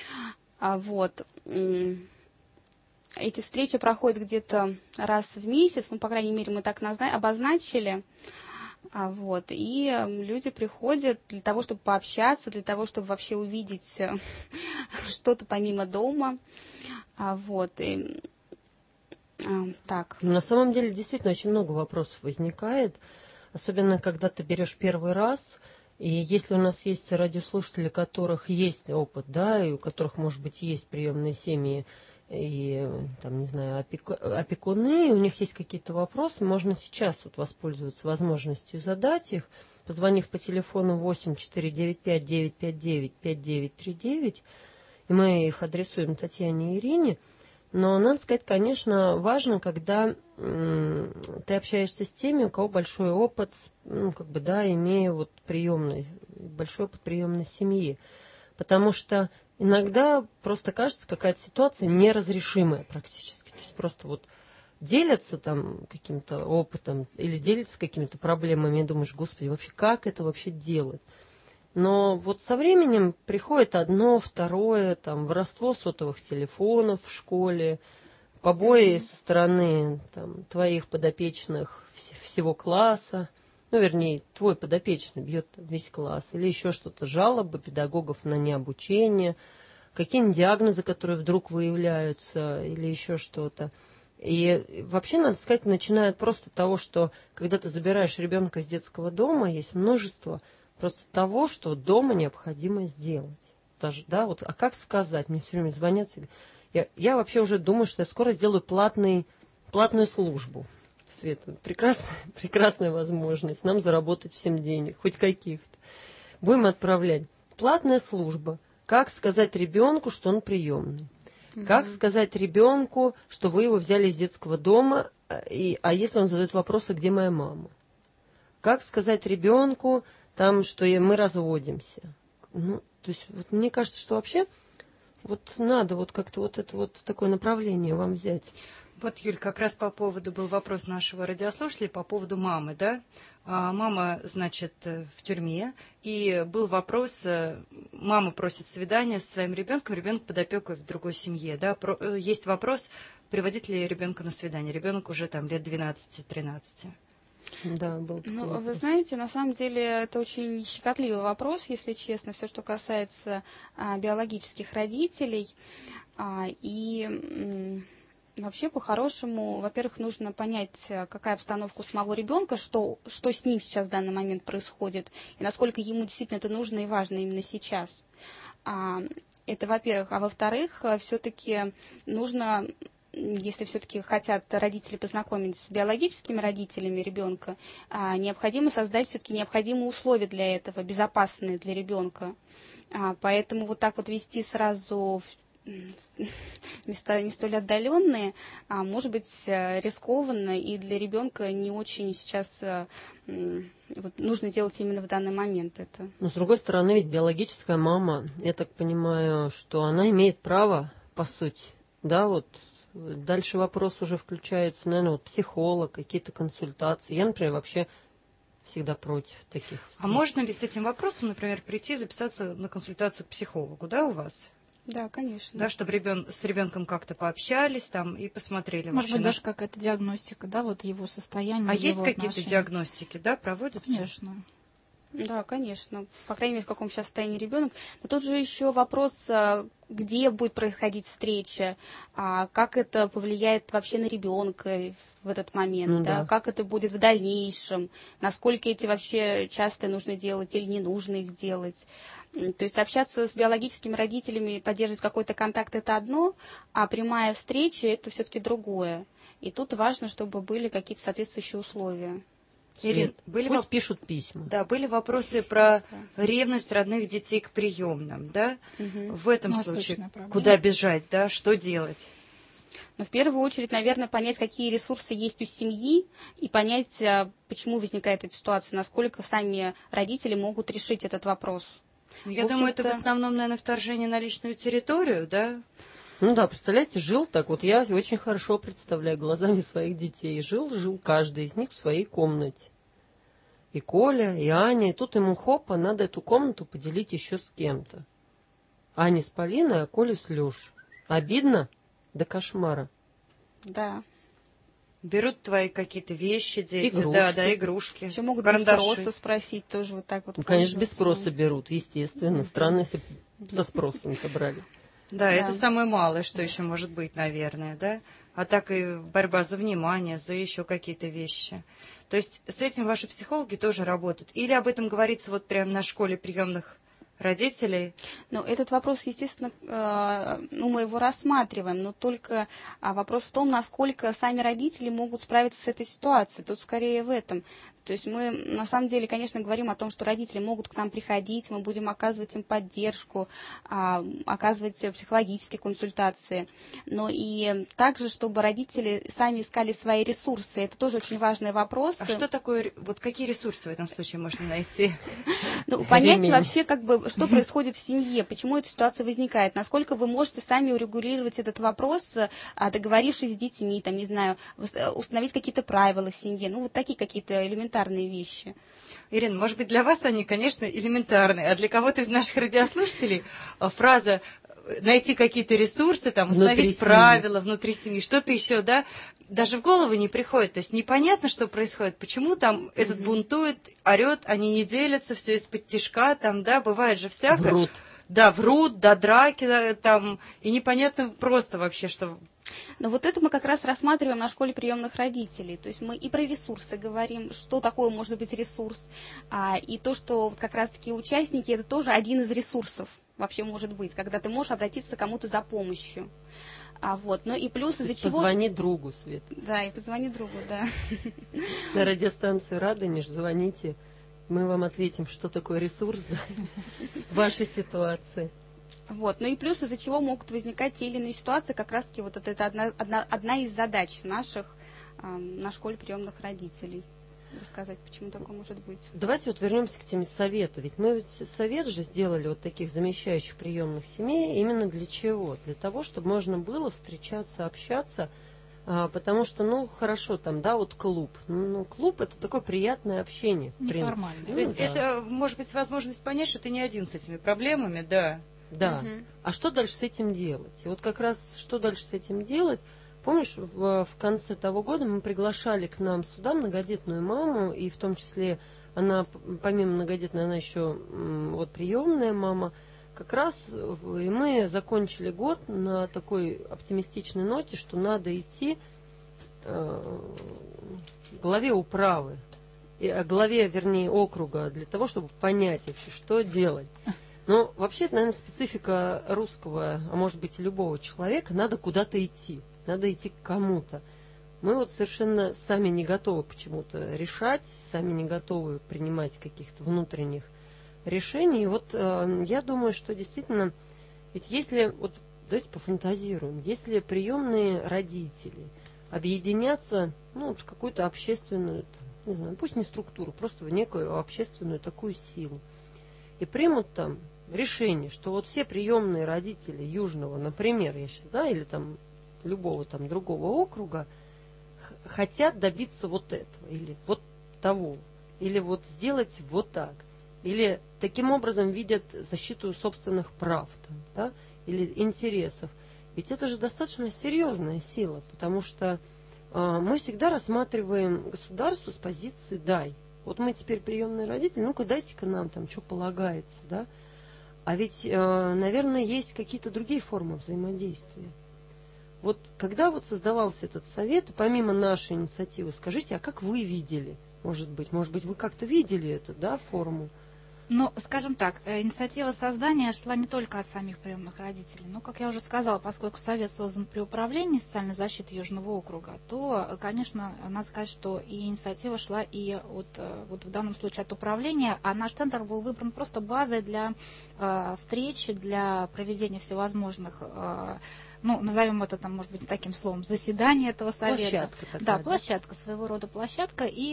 Эти встречи проходят где-то раз в месяц, по крайней мере, мы так обозначили. И люди приходят для того, чтобы пообщаться, для того, чтобы вообще увидеть что-то помимо дома. Так. На самом деле, действительно, очень много вопросов возникает, особенно когда ты берешь первый раз. И если у нас есть радиослушатели, у которых есть опыт, да, и у которых, может быть, есть приемные семьи, и, там, не знаю, опекуны, у них есть какие-то вопросы, можно сейчас воспользоваться возможностью задать их, позвонив по телефону 8-495-959-5939, и мы их адресуем Татьяне и Ирине. Но, надо сказать, конечно, важно, когда ты общаешься с теми, у кого большой опыт, имея большой опыт приемной семьи. Потому что иногда просто кажется какая-то ситуация неразрешимая практически. То есть просто делятся там каким-то опытом или делятся какими-то проблемами, и думаешь, господи, вообще как это вообще делать? Но со временем приходит одно, второе, воровство сотовых телефонов в школе, побои со стороны твоих подопечных всего класса, вернее, твой подопечный бьет весь класс, или еще что-то, жалобы педагогов на необучение, какие-нибудь диагнозы, которые вдруг выявляются, или еще что-то. И вообще, надо сказать, начиная просто от того, что когда ты забираешь ребенка из детского дома, есть множество просто того, что дома необходимо сделать. Даже, да, вот, а как сказать? Мне все время звонят. Я вообще уже думаю, что я скоро сделаю платную службу. Света, прекрасная возможность нам заработать всем денег, хоть каких-то. Будем отправлять. Платная служба. Как сказать ребенку, что он приемный? Как сказать ребенку, что вы его взяли из детского дома, а если он задает вопросы, где моя мама? Как сказать ребенку, там, что мы разводимся? Ну, то есть, вот мне кажется, что вообще вот надо вот как-то вот это вот такое направление вам взять. Вот, Юль, как раз по поводу был вопрос нашего радиослушателя по поводу мамы, да? Мама, значит, в тюрьме, и был вопрос, мама просит свидания со своим ребенком, ребенок под опекой в другой семье, да? Есть вопрос, приводить ли ребенка на свидание. Ребенок уже там лет 12-13. Да, был такой вопрос. Вы знаете, на самом деле это очень щекотливый вопрос, если честно, все, что касается биологических родителей. Вообще, по-хорошему, во-первых, нужно понять, какая обстановка у самого ребенка, что с ним сейчас в данный момент происходит, и насколько ему действительно это нужно и важно именно сейчас. Это, во-первых. А во-вторых, все-таки нужно, если все-таки хотят родители познакомиться с биологическими родителями ребенка, необходимо создать все-таки необходимые условия для этого, безопасные для ребенка. Поэтому вот так вот вести сразу места не столь отдаленные, может быть рискованно, и для ребенка не очень сейчас нужно делать именно в данный момент это. Но с другой стороны, ведь биологическая мама, я так понимаю, что она имеет право, по сути, да, вот дальше вопрос уже включается, наверное, вот психолог, какие-то консультации. Я, например, вообще всегда против таких встреч. А можно ли с этим вопросом, например, прийти и записаться на консультацию к психологу, да, у вас? Да, конечно. Да, чтобы с ребенком как-то пообщались там и посмотрели. Может быть, даже какая-то диагностика, да, вот его состояние. А есть какие-то диагностики, да, проводятся? Конечно. Да, конечно. По крайней мере, в каком сейчас состоянии ребенок. Но тут же еще вопрос, где будет происходить встреча, как это повлияет вообще на ребенка в этот момент, да, как это будет в дальнейшем, насколько эти вообще часто нужно делать или не нужно их делать. То есть общаться с биологическими родителями, поддерживать какой-то контакт – это одно, а прямая встреча – это все-таки другое. И тут важно, чтобы были какие-то соответствующие условия. Ирин, пусть пишут письма. Да, были вопросы про ревность родных детей к приемным, да? В этом случае куда бежать, да, что делать? Но в первую очередь, наверное, понять, какие ресурсы есть у семьи, и понять, почему возникает эта ситуация, насколько сами родители могут решить этот вопрос. Я думаю, это в основном, наверное, вторжение на личную территорию, да? Ну да, представляете, жил так, вот я очень хорошо представляю глазами своих детей. Жил каждый из них в своей комнате. И Коля, и Аня, и тут ему хопа, надо эту комнату поделить еще с кем-то. Аня с Полиной, а Коля с Лешей. Обидно до кошмара. Да. Берут твои какие-то вещи, дети, игрушки. Да, игрушки. Еще могут карандаши. без спроса спросить, тоже вот так вот. Ну, конечно, без спроса берут, естественно. Странно, если со спросом собрали. Да, это самое малое, что еще может быть, наверное, да? А так и борьба за внимание, за еще какие-то вещи. То есть с этим ваши психологи тоже работают? Или об этом говорится вот прямо на школе приемных родителей? Ну, этот вопрос, естественно, мы его рассматриваем, но только вопрос в том, насколько сами родители могут справиться с этой ситуацией. Тут скорее в этом. То есть мы, на самом деле, конечно, говорим о том, что родители могут к нам приходить, мы будем оказывать им поддержку, оказывать психологические консультации. Но и также, чтобы родители сами искали свои ресурсы. Это тоже очень важный вопрос. А что такое, вот какие ресурсы в этом случае можно найти? Ну, понять вообще, как бы, что происходит в семье, почему эта ситуация возникает, насколько вы можете сами урегулировать этот вопрос, договорившись с детьми, там, не знаю, установить какие-то правила в семье, ну, вот такие какие-то элементарные вещи. Ирина, может быть, для вас они, конечно, элементарные, а для кого-то из наших радиослушателей фраза найти какие-то ресурсы, там, установить правила внутри семьи, что-то еще, да, даже в голову не приходит. То есть непонятно, что происходит, почему там этот бунтует, орет, они не делятся, все из-под тишка, там, да, бывает же всякое. Врут. Да, врут, до драки, да, там, и непонятно просто вообще, что... Но вот это мы как раз рассматриваем на школе приемных родителей. То есть мы и про ресурсы говорим, что такое может быть ресурс, и то, что вот как раз-таки участники, это тоже один из ресурсов вообще может быть, когда ты можешь обратиться к кому-то за помощью. Ну и плюс из-за чего... Позвони другу, Свет. Да, и позвони другу, да. На радиостанцию «Радонеж» звоните, мы вам ответим, что такое ресурс в вашей ситуации. Ну и плюс из-за чего могут возникать те или иные ситуации, как раз-таки вот это одна из задач наших на школе приемных родителей. Рассказать, почему такое может быть. Давайте вот вернемся к теме совета. Ведь мы совет же сделали вот таких замещающих приемных семей именно для чего? Для того, чтобы можно было встречаться, общаться, потому что, хорошо, там, да, вот клуб. Клуб – это такое приятное общение. Неформальное. То есть это, может быть, возможность понять, что ты не один с этими проблемами, да. Да. А что дальше с этим делать? И вот как раз, что дальше с этим делать? Помнишь, в конце того года мы приглашали к нам сюда многодетную маму, и в том числе она, помимо многодетной, она еще вот приемная мама. Как раз и мы закончили год на такой оптимистичной ноте, что надо идти к главе управы, главе, вернее, округа, для того, чтобы понять вообще, что делать. Но вообще, это, наверное, специфика русского, а может быть и любого человека, надо куда-то идти. Надо идти к кому-то. Мы вот совершенно сами не готовы почему-то решать, сами не готовы принимать каких-то внутренних решений. И вот я думаю, что действительно, ведь если, вот давайте пофантазируем, если приемные родители объединятся, в какую-то общественную, не знаю, пусть не структуру, просто в некую общественную такую силу, и примут там решение, что вот все приемные родители Южного, например, я сейчас, да, или там любого там другого округа хотят добиться вот этого, или вот того, или вот сделать вот так, или таким образом видят защиту собственных прав, там, да, или интересов. Ведь это же достаточно серьезная сила, потому что мы всегда рассматриваем государство с позиции «дай». Вот мы теперь приемные родители, ну-ка дайте-ка нам там, что полагается, да. А ведь, наверное, есть какие-то другие формы взаимодействия. Вот когда вот создавался этот совет, помимо нашей инициативы, скажите, а как вы видели? Может быть, вы как-то видели эту, да, форму? Скажем так, инициатива создания шла не только от самих приемных родителей. Но, как я уже сказала, поскольку совет создан при управлении социальной защиты Южного округа, то, конечно, надо сказать, что и инициатива шла и вот в данном случае от управления, а наш центр был выбран просто базой для встречи, для проведения всевозможных назовем это, там, может быть, таким словом, заседание этого совета. Площадка такая, да, площадка, своего рода площадка. И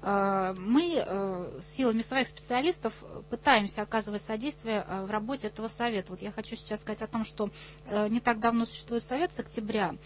мы силами своих специалистов пытаемся оказывать содействие в работе этого совета. Вот я хочу сейчас сказать о том, что не так давно существует совет с октября,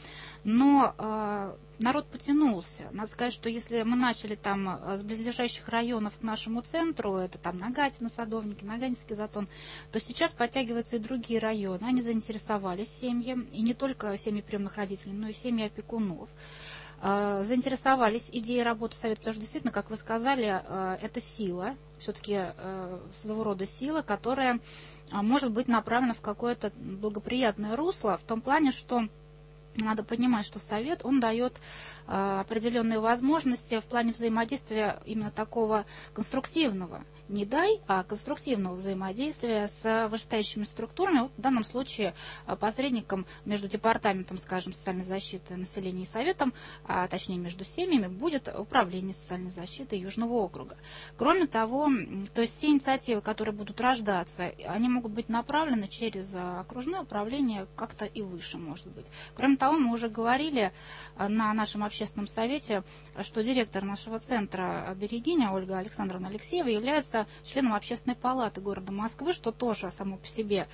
но народ потянулся. Надо сказать, что если мы начали там с близлежащих районов к нашему центру, это там Нагатино, Садовники, Нагатинский затон, то сейчас подтягиваются и другие районы. Они заинтересовались семьи, и не только семьи приемных родителей, но и семьи опекунов. Заинтересовались идеей работы совета, потому что действительно, как вы сказали, это сила, все-таки своего рода сила, которая может быть направлена в какое-то благоприятное русло, в том плане, что надо понимать, что совет, он дает определенные возможности в плане взаимодействия именно такого конструктивного. Не дай, а конструктивного взаимодействия с вышестоящими структурами. Вот в данном случае посредником между департаментом, скажем, социальной защиты населения и советом, а точнее между семьями, будет управление социальной защиты Южного округа. Кроме того, то есть все инициативы, которые будут рождаться, они могут быть направлены через окружное управление как-то и выше, может быть. Кроме того, мы уже говорили на нашем общественном совете, что директор нашего центра «Берегиня» Ольга Александровна Алексеева является членом Общественной палаты города Москвы, что тоже само по себе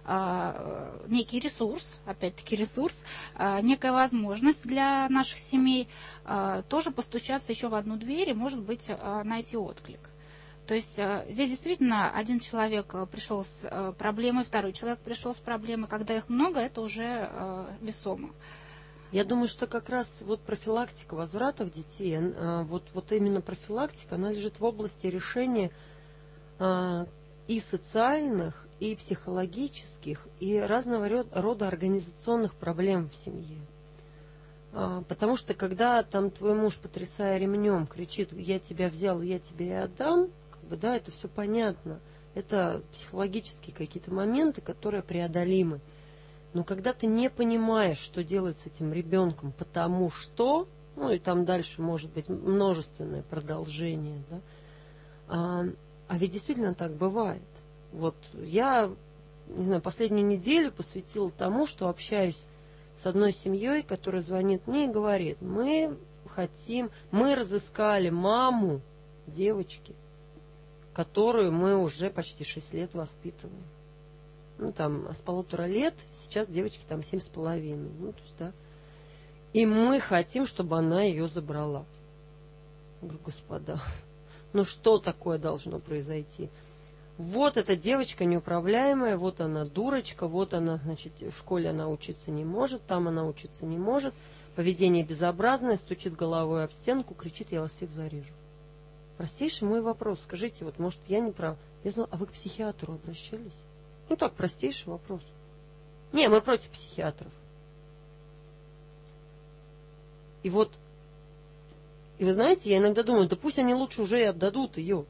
некий ресурс, опять-таки ресурс, некая возможность для наших семей тоже постучаться еще в одну дверь и, может быть, найти отклик. То есть здесь действительно один человек пришел с проблемой, второй человек пришел с проблемой. Когда их много, это уже весомо. Я думаю, что как раз вот профилактика возвратов детей, вот именно профилактика, она лежит в области решения и социальных, и психологических, и разного рода организационных проблем в семье. Потому что когда там твой муж, потрясая ремнем, кричит: я тебя взял, я тебе и отдам, как бы, да, это все понятно. Это психологические какие-то моменты, которые преодолимы. Но когда ты не понимаешь, что делать с этим ребенком, потому что, ну и там дальше может быть множественное продолжение, да, а ведь действительно так бывает. Вот я, не знаю, последнюю неделю посвятила тому, что общаюсь с одной семьей, которая звонит мне и говорит: мы разыскали маму девочки, которую мы уже почти 6 лет воспитываем. Ну, там, с 1,5 лет, сейчас девочке там 7,5. Ну, то есть, да. И мы хотим, чтобы она ее забрала. Я говорю: господа, ну что такое должно произойти? Вот эта девочка неуправляемая, вот она дурочка, вот она, значит, в школе она учиться не может, там она учиться не может, поведение безобразное, стучит головой об стенку, кричит: я вас всех зарежу. Простейший мой вопрос: скажите, вот, может, я не прав? Я знала, а вы к психиатру обращались? Ну так, простейший вопрос. Не, мы против психиатров. И вот, и вы знаете, я иногда думаю, да пусть они лучше уже и отдадут ее.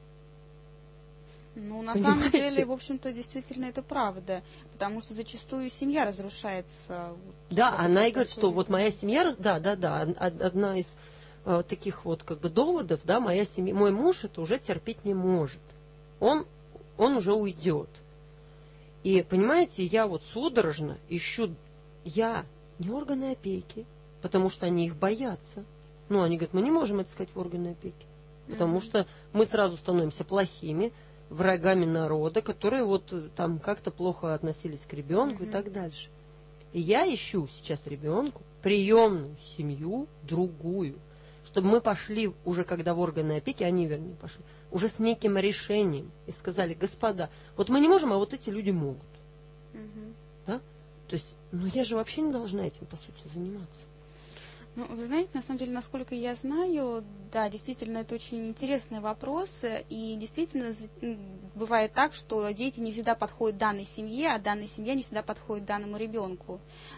Ну, на самом деле, в общем-то, действительно это правда, потому что зачастую семья разрушается. Да, она и говорит, что вот моя семья, да, одна из таких вот как бы доводов, да, моя семья, мой муж это уже терпеть не может. Он уже уйдет. И, понимаете, я вот судорожно ищу, я не органы опеки, потому что они их боятся. Ну, они говорят: мы не можем это сказать в органы опеки, потому что мы сразу становимся плохими, врагами народа, которые вот там как-то плохо относились к ребенку и так дальше. И я ищу сейчас ребенку приемную семью, другую, чтобы мы пошли уже, когда в органы опеки, они, вернее, пошли, уже с неким решением и сказали: господа, вот мы не можем, а вот эти люди могут. Да? То есть, ну я же вообще не должна этим, по сути, заниматься. Ну, вы знаете, на самом деле, насколько я знаю, да, действительно, это очень интересный вопрос, и действительно бывает так, что дети не всегда подходят данной семье, а данная семья не всегда подходит данному ребенку.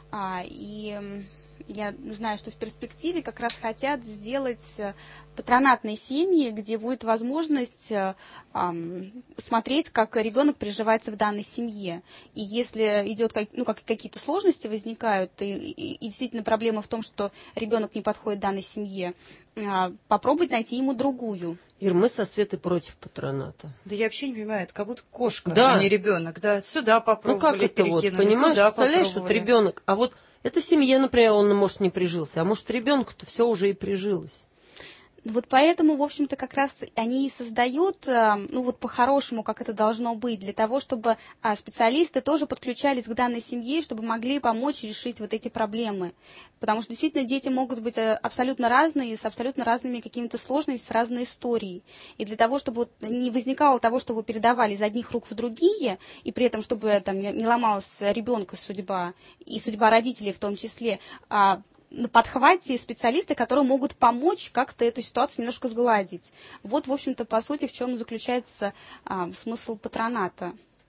И я знаю, что в перспективе как раз хотят сделать патронатные семьи, где будет возможность смотреть, как ребенок приживается в данной семье. И если идет какие-то сложности возникают, и действительно проблема в том, что ребенок не подходит данной семье, попробовать найти ему другую. Ир, мы со Светой против патроната. Да я вообще не понимаю, это как будто кошка, да, а не ребенок. Да, сюда попробовали, ну как это вот, понимаешь, туда представляешь, вот ребенок, а вот этой семье, например, он, может, не прижился, а может, ребенку-то все уже и прижилось. Вот поэтому, в общем-то, как раз они и создают, ну вот по-хорошему, как это должно быть, для того, чтобы специалисты тоже подключались к данной семье, чтобы могли помочь решить вот эти проблемы. Потому что действительно дети могут быть абсолютно разные, с абсолютно разными какими-то сложными, с разной историей. И для того, чтобы вот не возникало того, что вы передавали из одних рук в другие, и при этом, чтобы там не ломалась ребенка судьба, и судьба родителей в том числе, на подхвате специалисты, которые могут помочь как-то эту ситуацию немножко сгладить. Вот, в общем-то, по сути, в чем заключается смысл патроната.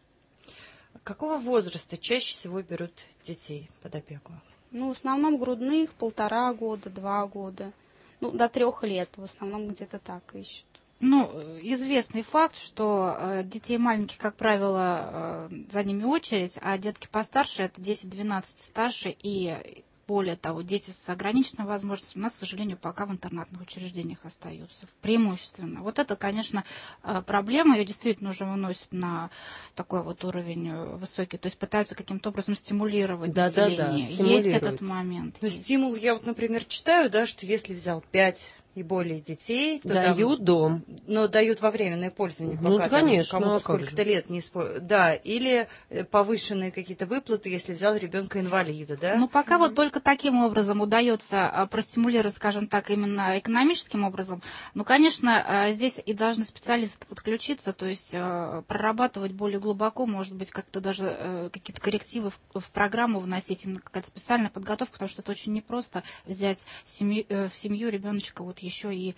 Какого возраста чаще всего берут детей под опеку? Ну, в основном грудных 1,5 года, 2 года. Ну, до 3 лет в основном где-то так ищут. Ну, известный факт, что детей маленьких, как правило, за ними очередь, а детки постарше, это 10-12 старше, и более того, дети с ограниченными возможностями у нас, к сожалению, пока в интернатных учреждениях остаются преимущественно. Вот это, конечно, проблема, ее действительно уже выносят на такой вот уровень высокий, то есть пытаются каким-то образом стимулировать население. Есть этот момент. Ну, стимул, я вот, например, читаю, да, что если взял 5 и более детей, то дают дом. Но дают во временное пользование, пока ну, конечно, кому-то сколько-то лет не используют. Да, или повышенные какие-то выплаты, если взял ребенка-инвалида, да? Ну, пока вот только таким образом удается простимулировать, скажем так, именно экономическим образом. Ну, конечно, здесь и должны специалисты подключиться, то есть прорабатывать более глубоко, может быть, как-то даже какие-то коррективы в программу вносить, именно какая-то специальная подготовка, потому что это очень непросто взять в семью ребеночка вот еще и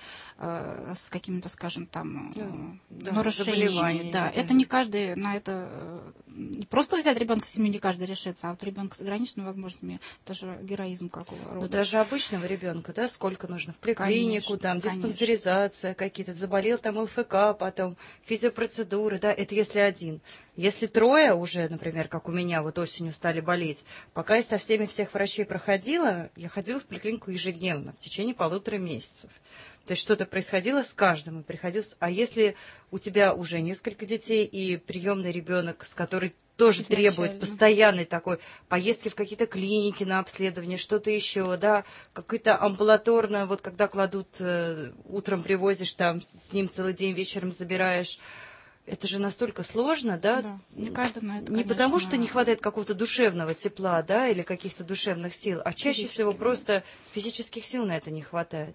с какими-то, скажем, там заболеваниями. нарушениями. Да. Это не каждый на это... Не просто взять ребенка в семью не каждый решится, а вот ребенка с ограниченными возможностями, это же героизм какого рода. Ну, даже обычного ребенка, да, сколько нужно в поликлинику, там, диспансеризация какие-то, заболел там ЛФК, потом физиопроцедуры, да, это если один. Если трое уже, например, как у меня, вот осенью стали болеть, пока я со всеми всех врачей проходила, я ходила в поликлинику ежедневно, в течение 1,5 месяцев. То есть что-то происходило с каждым, и приходилось... А если у тебя уже несколько детей и приемный ребенок, с которым тоже требует постоянной такой поездки в какие-то клиники на обследование, что-то еще, да, какое-то амбулаторное, вот когда кладут, утром привозишь, там, с ним целый день, вечером забираешь. Это же настолько сложно, да? Да, не каждый на это, не потому, что не хватает какого-то душевного тепла, да, или каких-то душевных сил, а чаще всего просто физических сил на это не хватает.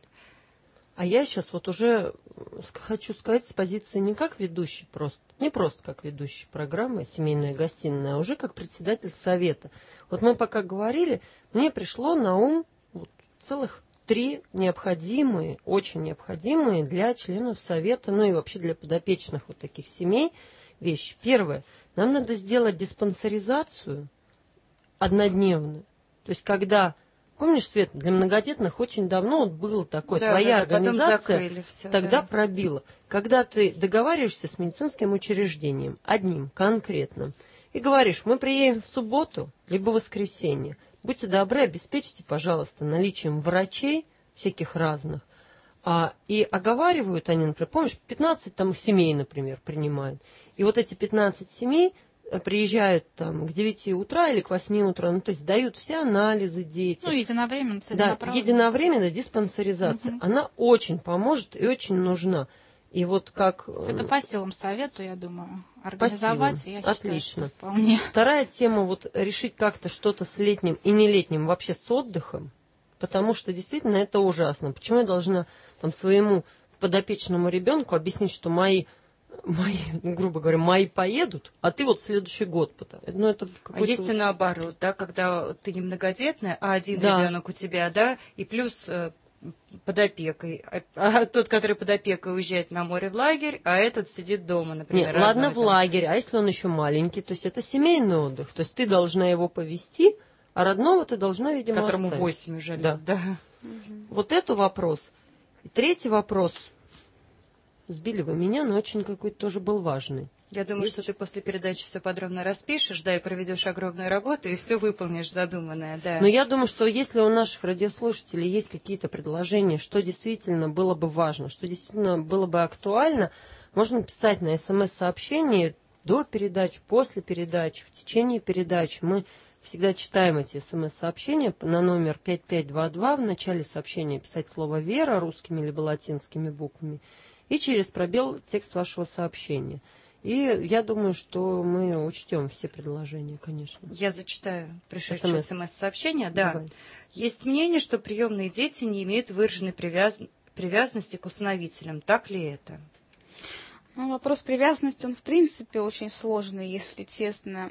А я сейчас вот уже хочу сказать с позиции не как ведущий просто, не просто как ведущий программы «Семейная гостиная», а уже как председатель совета. Вот мы пока говорили, мне пришло на ум вот целых 3 необходимые, очень необходимые для членов совета, ну и вообще для подопечных вот таких семей вещи. Первое. Нам надо сделать диспансеризацию однодневную. То есть когда... Помнишь, Свет, для многодетных очень давно вот было такое, да, твоя организация все, тогда да. пробила. Когда ты договариваешься с медицинским учреждением, одним, конкретным, и говоришь, мы приедем в субботу, либо в воскресенье, будьте добры, обеспечьте, пожалуйста, наличием врачей всяких разных. И оговаривают они, например, помнишь, 15 там семей, например, принимают. И вот эти 15 семей приезжают там к 9 утра или к 8 утра, ну, то есть дают все анализы детям. Ну, единовременно, да, единовременно диспансеризация. Она очень поможет и очень нужна. И вот как... Это по силам совету, я думаю, организовать. Спасибо. Я считаю, отлично. что вполне. Вторая тема, вот решить как-то что-то с летним и не летним, вообще с отдыхом, потому что действительно это ужасно. Почему я должна там своему подопечному ребенку объяснить, что мои, грубо говоря, мои поедут, а ты вот следующий год. Ну, это а есть и наоборот, да, когда ты не многодетная, а один ребенок у тебя, да, и плюс под опекой. А тот, который под опекой, уезжает на море в лагерь, а этот сидит дома, например. Нет, ладно, в лагерь, а если он еще маленький, то есть это семейный отдых, то есть ты должна его повезти, а родного ты должна, видимо, которому оставить. 8 уже лет. Да. Да. Вот это вопрос. И третий вопрос. Сбили вы меня, но очень какой-то тоже был важный. Я думаю, что ты после передачи все подробно распишешь, да, и проведешь огромную работу, и все выполнишь задуманное, да. Но я думаю, что если у наших радиослушателей есть какие-то предложения, что действительно было бы важно, что действительно было бы актуально, можно писать на СМС-сообщение до передачи, после передачи, в течение передачи. Мы всегда читаем эти СМС-сообщения на номер 5522. В начале сообщения писать слово «Вера» русскими либо латинскими буквами и через пробел текст вашего сообщения. И я думаю, что мы учтем все предложения, конечно. Я зачитаю пришедшее СМС-сообщение. Да. Давай. Есть мнение, что приемные дети не имеют выраженной привязанности к усыновителям. Так ли это? Ну, вопрос привязанности, он в принципе очень сложный, если честно.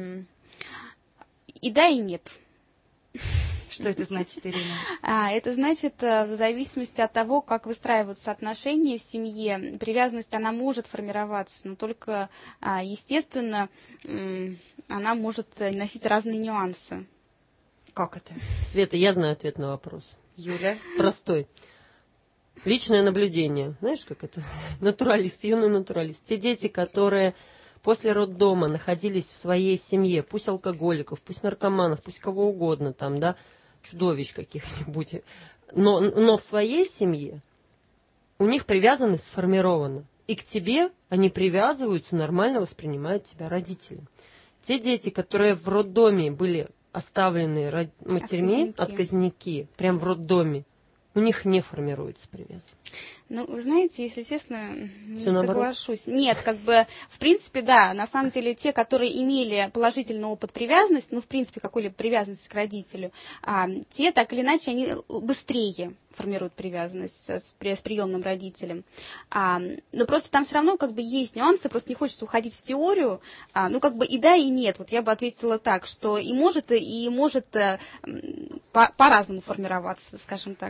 И да, и нет. Что это значит, Ирина? Это значит, в зависимости от того, как выстраиваются отношения в семье, привязанность, она может формироваться, но только, естественно, она может носить разные нюансы. Как это? Света, я знаю ответ на вопрос. Юля? Простой. Личное наблюдение. Знаешь, как это? Натуралист, юный натуралист. Те дети, которые после роддома находились в своей семье, пусть алкоголиков, пусть наркоманов, пусть кого угодно там, да, чудовищ каких-нибудь, но в своей семье у них привязанность сформирована. И к тебе они привязываются, нормально воспринимают тебя родители. Те дети, которые в роддоме были оставлены матерьми, отказники, прям в роддоме, у них не формируется привязанность. Ну, вы знаете, если честно, не соглашусь. Нет, как бы, в принципе, да, на самом деле, те, которые имели положительный опыт привязанности, ну, в принципе, какой-либо привязанности к родителю, те, так или иначе, они быстрее формируют привязанность с приемным родителем. Но просто там все равно, как бы, есть нюансы, просто не хочется уходить в теорию, ну, как бы, и да, и нет. Вот я бы ответила так, что и может по-разному формироваться, скажем так.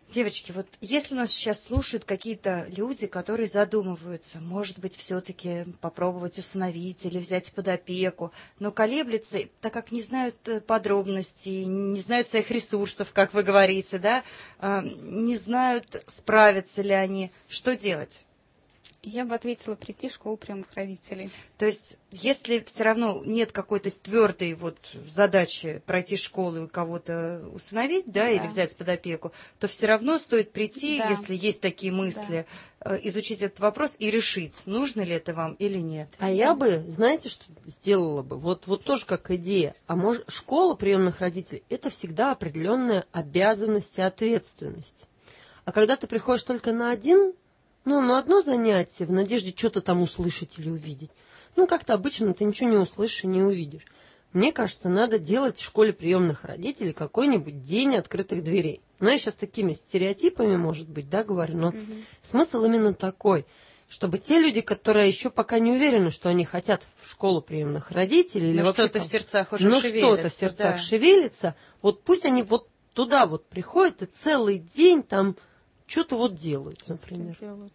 Девочки, вот если нас сейчас слушают какие-то люди, которые задумываются, может быть, все-таки попробовать усыновить или взять под опеку, но колеблются, так как не знают подробностей, не знают своих ресурсов, как вы говорите, да, не знают, справятся ли они, что делать? Я бы ответила прийти в школу приемных родителей. То есть, если все равно нет какой-то твердой вот задачи пройти школу и кого-то усыновить, да, или взять под опеку, то все равно стоит прийти, если есть такие мысли, изучить этот вопрос и решить, нужно ли это вам или нет. А я бы, знаете, что сделала бы? Вот тоже как идея. А может, школа приемных родителей – это всегда определенная обязанность и ответственность. А когда ты приходишь только на одно занятие, в надежде что-то там услышать или увидеть. Как-то обычно ты ничего не услышишь и не увидишь. Мне кажется, надо делать в школе приемных родителей какой-нибудь день открытых дверей. Я сейчас такими стереотипами, может быть, да, говорю, но смысл именно такой, чтобы те люди, которые еще пока не уверены, что они хотят в школу приемных родителей, или вообще что-то в сердцах уже шевелится, что-то в сердцах шевелится, вот пусть они вот туда вот приходят и целый день там что-то делают, например.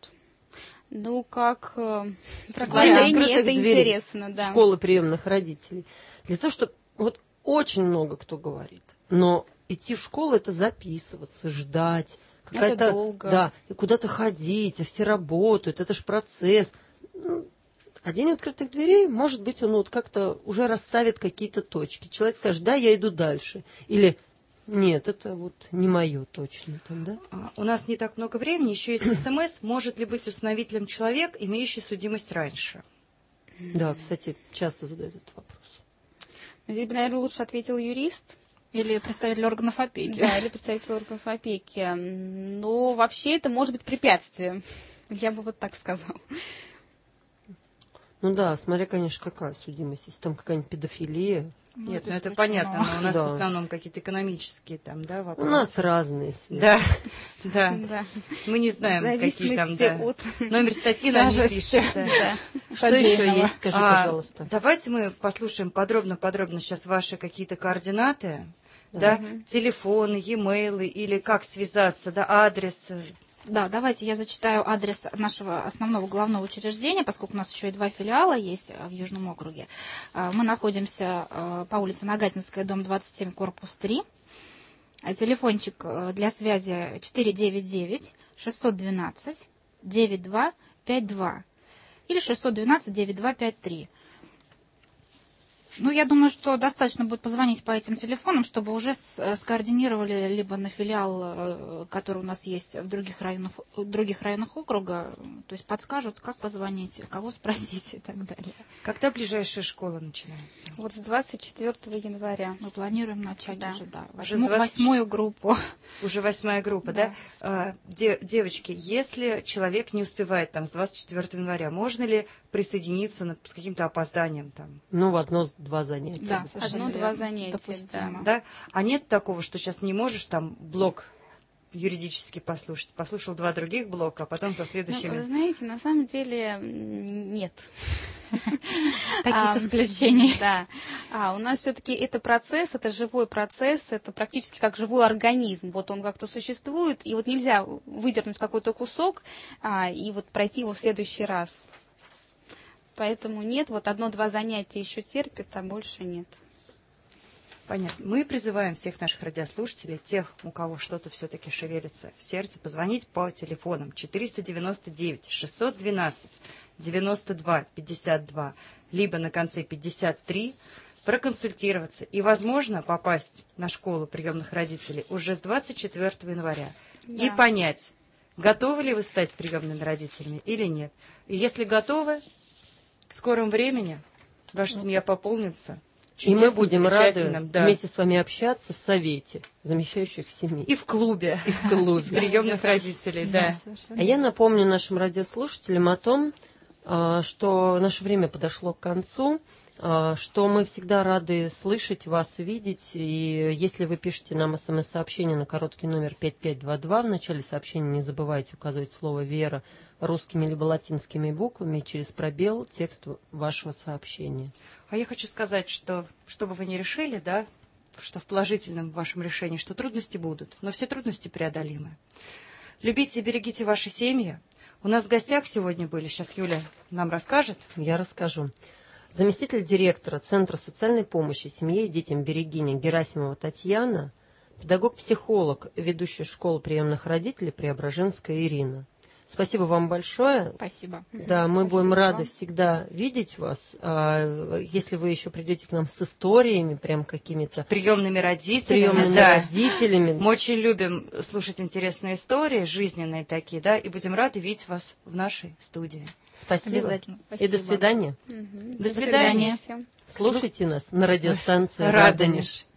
Как продолжение, это интересно, да. Школы приемных родителей. Для того, чтобы очень много кто говорит, но идти в школу — это записываться, ждать. Это долго. Да, и куда-то ходить, а все работают, это же процесс. А день открытых дверей, может быть, он как-то уже расставит какие-то точки. Человек скажет, да, я иду дальше. Или нет, это не мое точно. Да? У нас не так много времени, еще есть СМС. Может ли быть усыновителем человек, имеющий судимость раньше? Да, кстати, часто задают этот вопрос. Здесь бы, наверное, лучше ответил юрист. Или представитель органов опеки. Да, или представитель органов опеки. Но вообще это может быть препятствие. Я бы так сказала. Да, смотря, конечно, какая судимость. Если там какая-нибудь педофилия. Нет, это понятно, но у нас в основном какие-то экономические вопросы. У нас разные связи. Да. Мы не знаем, какие там, от номер статьи нам не пишут. Что еще есть, скажи, пожалуйста. Давайте мы послушаем подробно сейчас ваши какие-то координаты, да, телефоны, e-mail или как связаться, да, адрес. Да, давайте я зачитаю адрес нашего основного главного учреждения, поскольку у нас еще и 2 филиала есть в Южном округе. Мы находимся по улице Нагатинская, дом 27, корпус 3. Телефончик для связи 499-612-9252 или 612-9253. Я думаю, что достаточно будет позвонить по этим телефонам, чтобы уже скоординировали либо на филиал, который у нас есть в других районах округа, то есть подскажут, как позвонить, кого спросить и так далее. Когда ближайшая школа начинается? С 24 января. Мы планируем начать уже 8-ю группу. Уже 8-я группа, да? Девочки, если человек не успевает с 24 января, можно ли присоединиться с каким-то опозданием там? Одно-два занятия. Да, 1-2 занятия. Да. А нет такого, что сейчас не можешь блок юридически послушал 2 других блока, а потом со следующими... Вы знаете, на самом деле нет. Таких исключений. Да. У нас все-таки это процесс, это живой процесс, это практически как живой организм. Он как-то существует, и нельзя выдернуть какой-то кусок и пройти его в следующий раз. Поэтому нет, 1-2 занятия еще терпит, а больше нет. Понятно. Мы призываем всех наших радиослушателей, тех, у кого что-то все-таки шевелится в сердце, позвонить по телефонам 499-612-92-52, либо на конце 53, проконсультироваться и, возможно, попасть на школу приемных родителей уже с 24 января и понять, готовы ли вы стать приемными родителями или нет. И если готовы, в скором времени ваша семья пополнится. И мы будем рады вместе с вами общаться в совете замещающих семей. И в клубе. Приемных родителей, да. А я напомню нашим радиослушателям о том, что наше время подошло к концу, что мы всегда рады слышать вас, видеть. И если вы пишете нам смс-сообщение на короткий номер 5522, в начале сообщения не забывайте указывать слово «Вера» русскими либо латинскими буквами через пробел текст вашего сообщения. А я хочу сказать, что бы вы ни решили, да, что в положительном вашем решении, что трудности будут, но все трудности преодолимы. Любите и берегите ваши семьи. У нас в гостях сегодня были, сейчас Юля нам расскажет. Я расскажу. Заместитель директора Центра социальной помощи семье и детям Берегиня Герасимова Татьяна, педагог-психолог, ведущая школы приемных родителей Преображенская Ирина. Спасибо вам большое. Спасибо. Да, мы будем рады всегда видеть вас. Если вы еще придете к нам с историями, прям какими-то... С приемными родителями. Родителями. Мы очень любим слушать интересные истории, жизненные такие, да, и будем рады видеть вас в нашей студии. Спасибо. Обязательно. И до свидания. До свидания. всем. Слушайте нас на радиостанции Радонеж.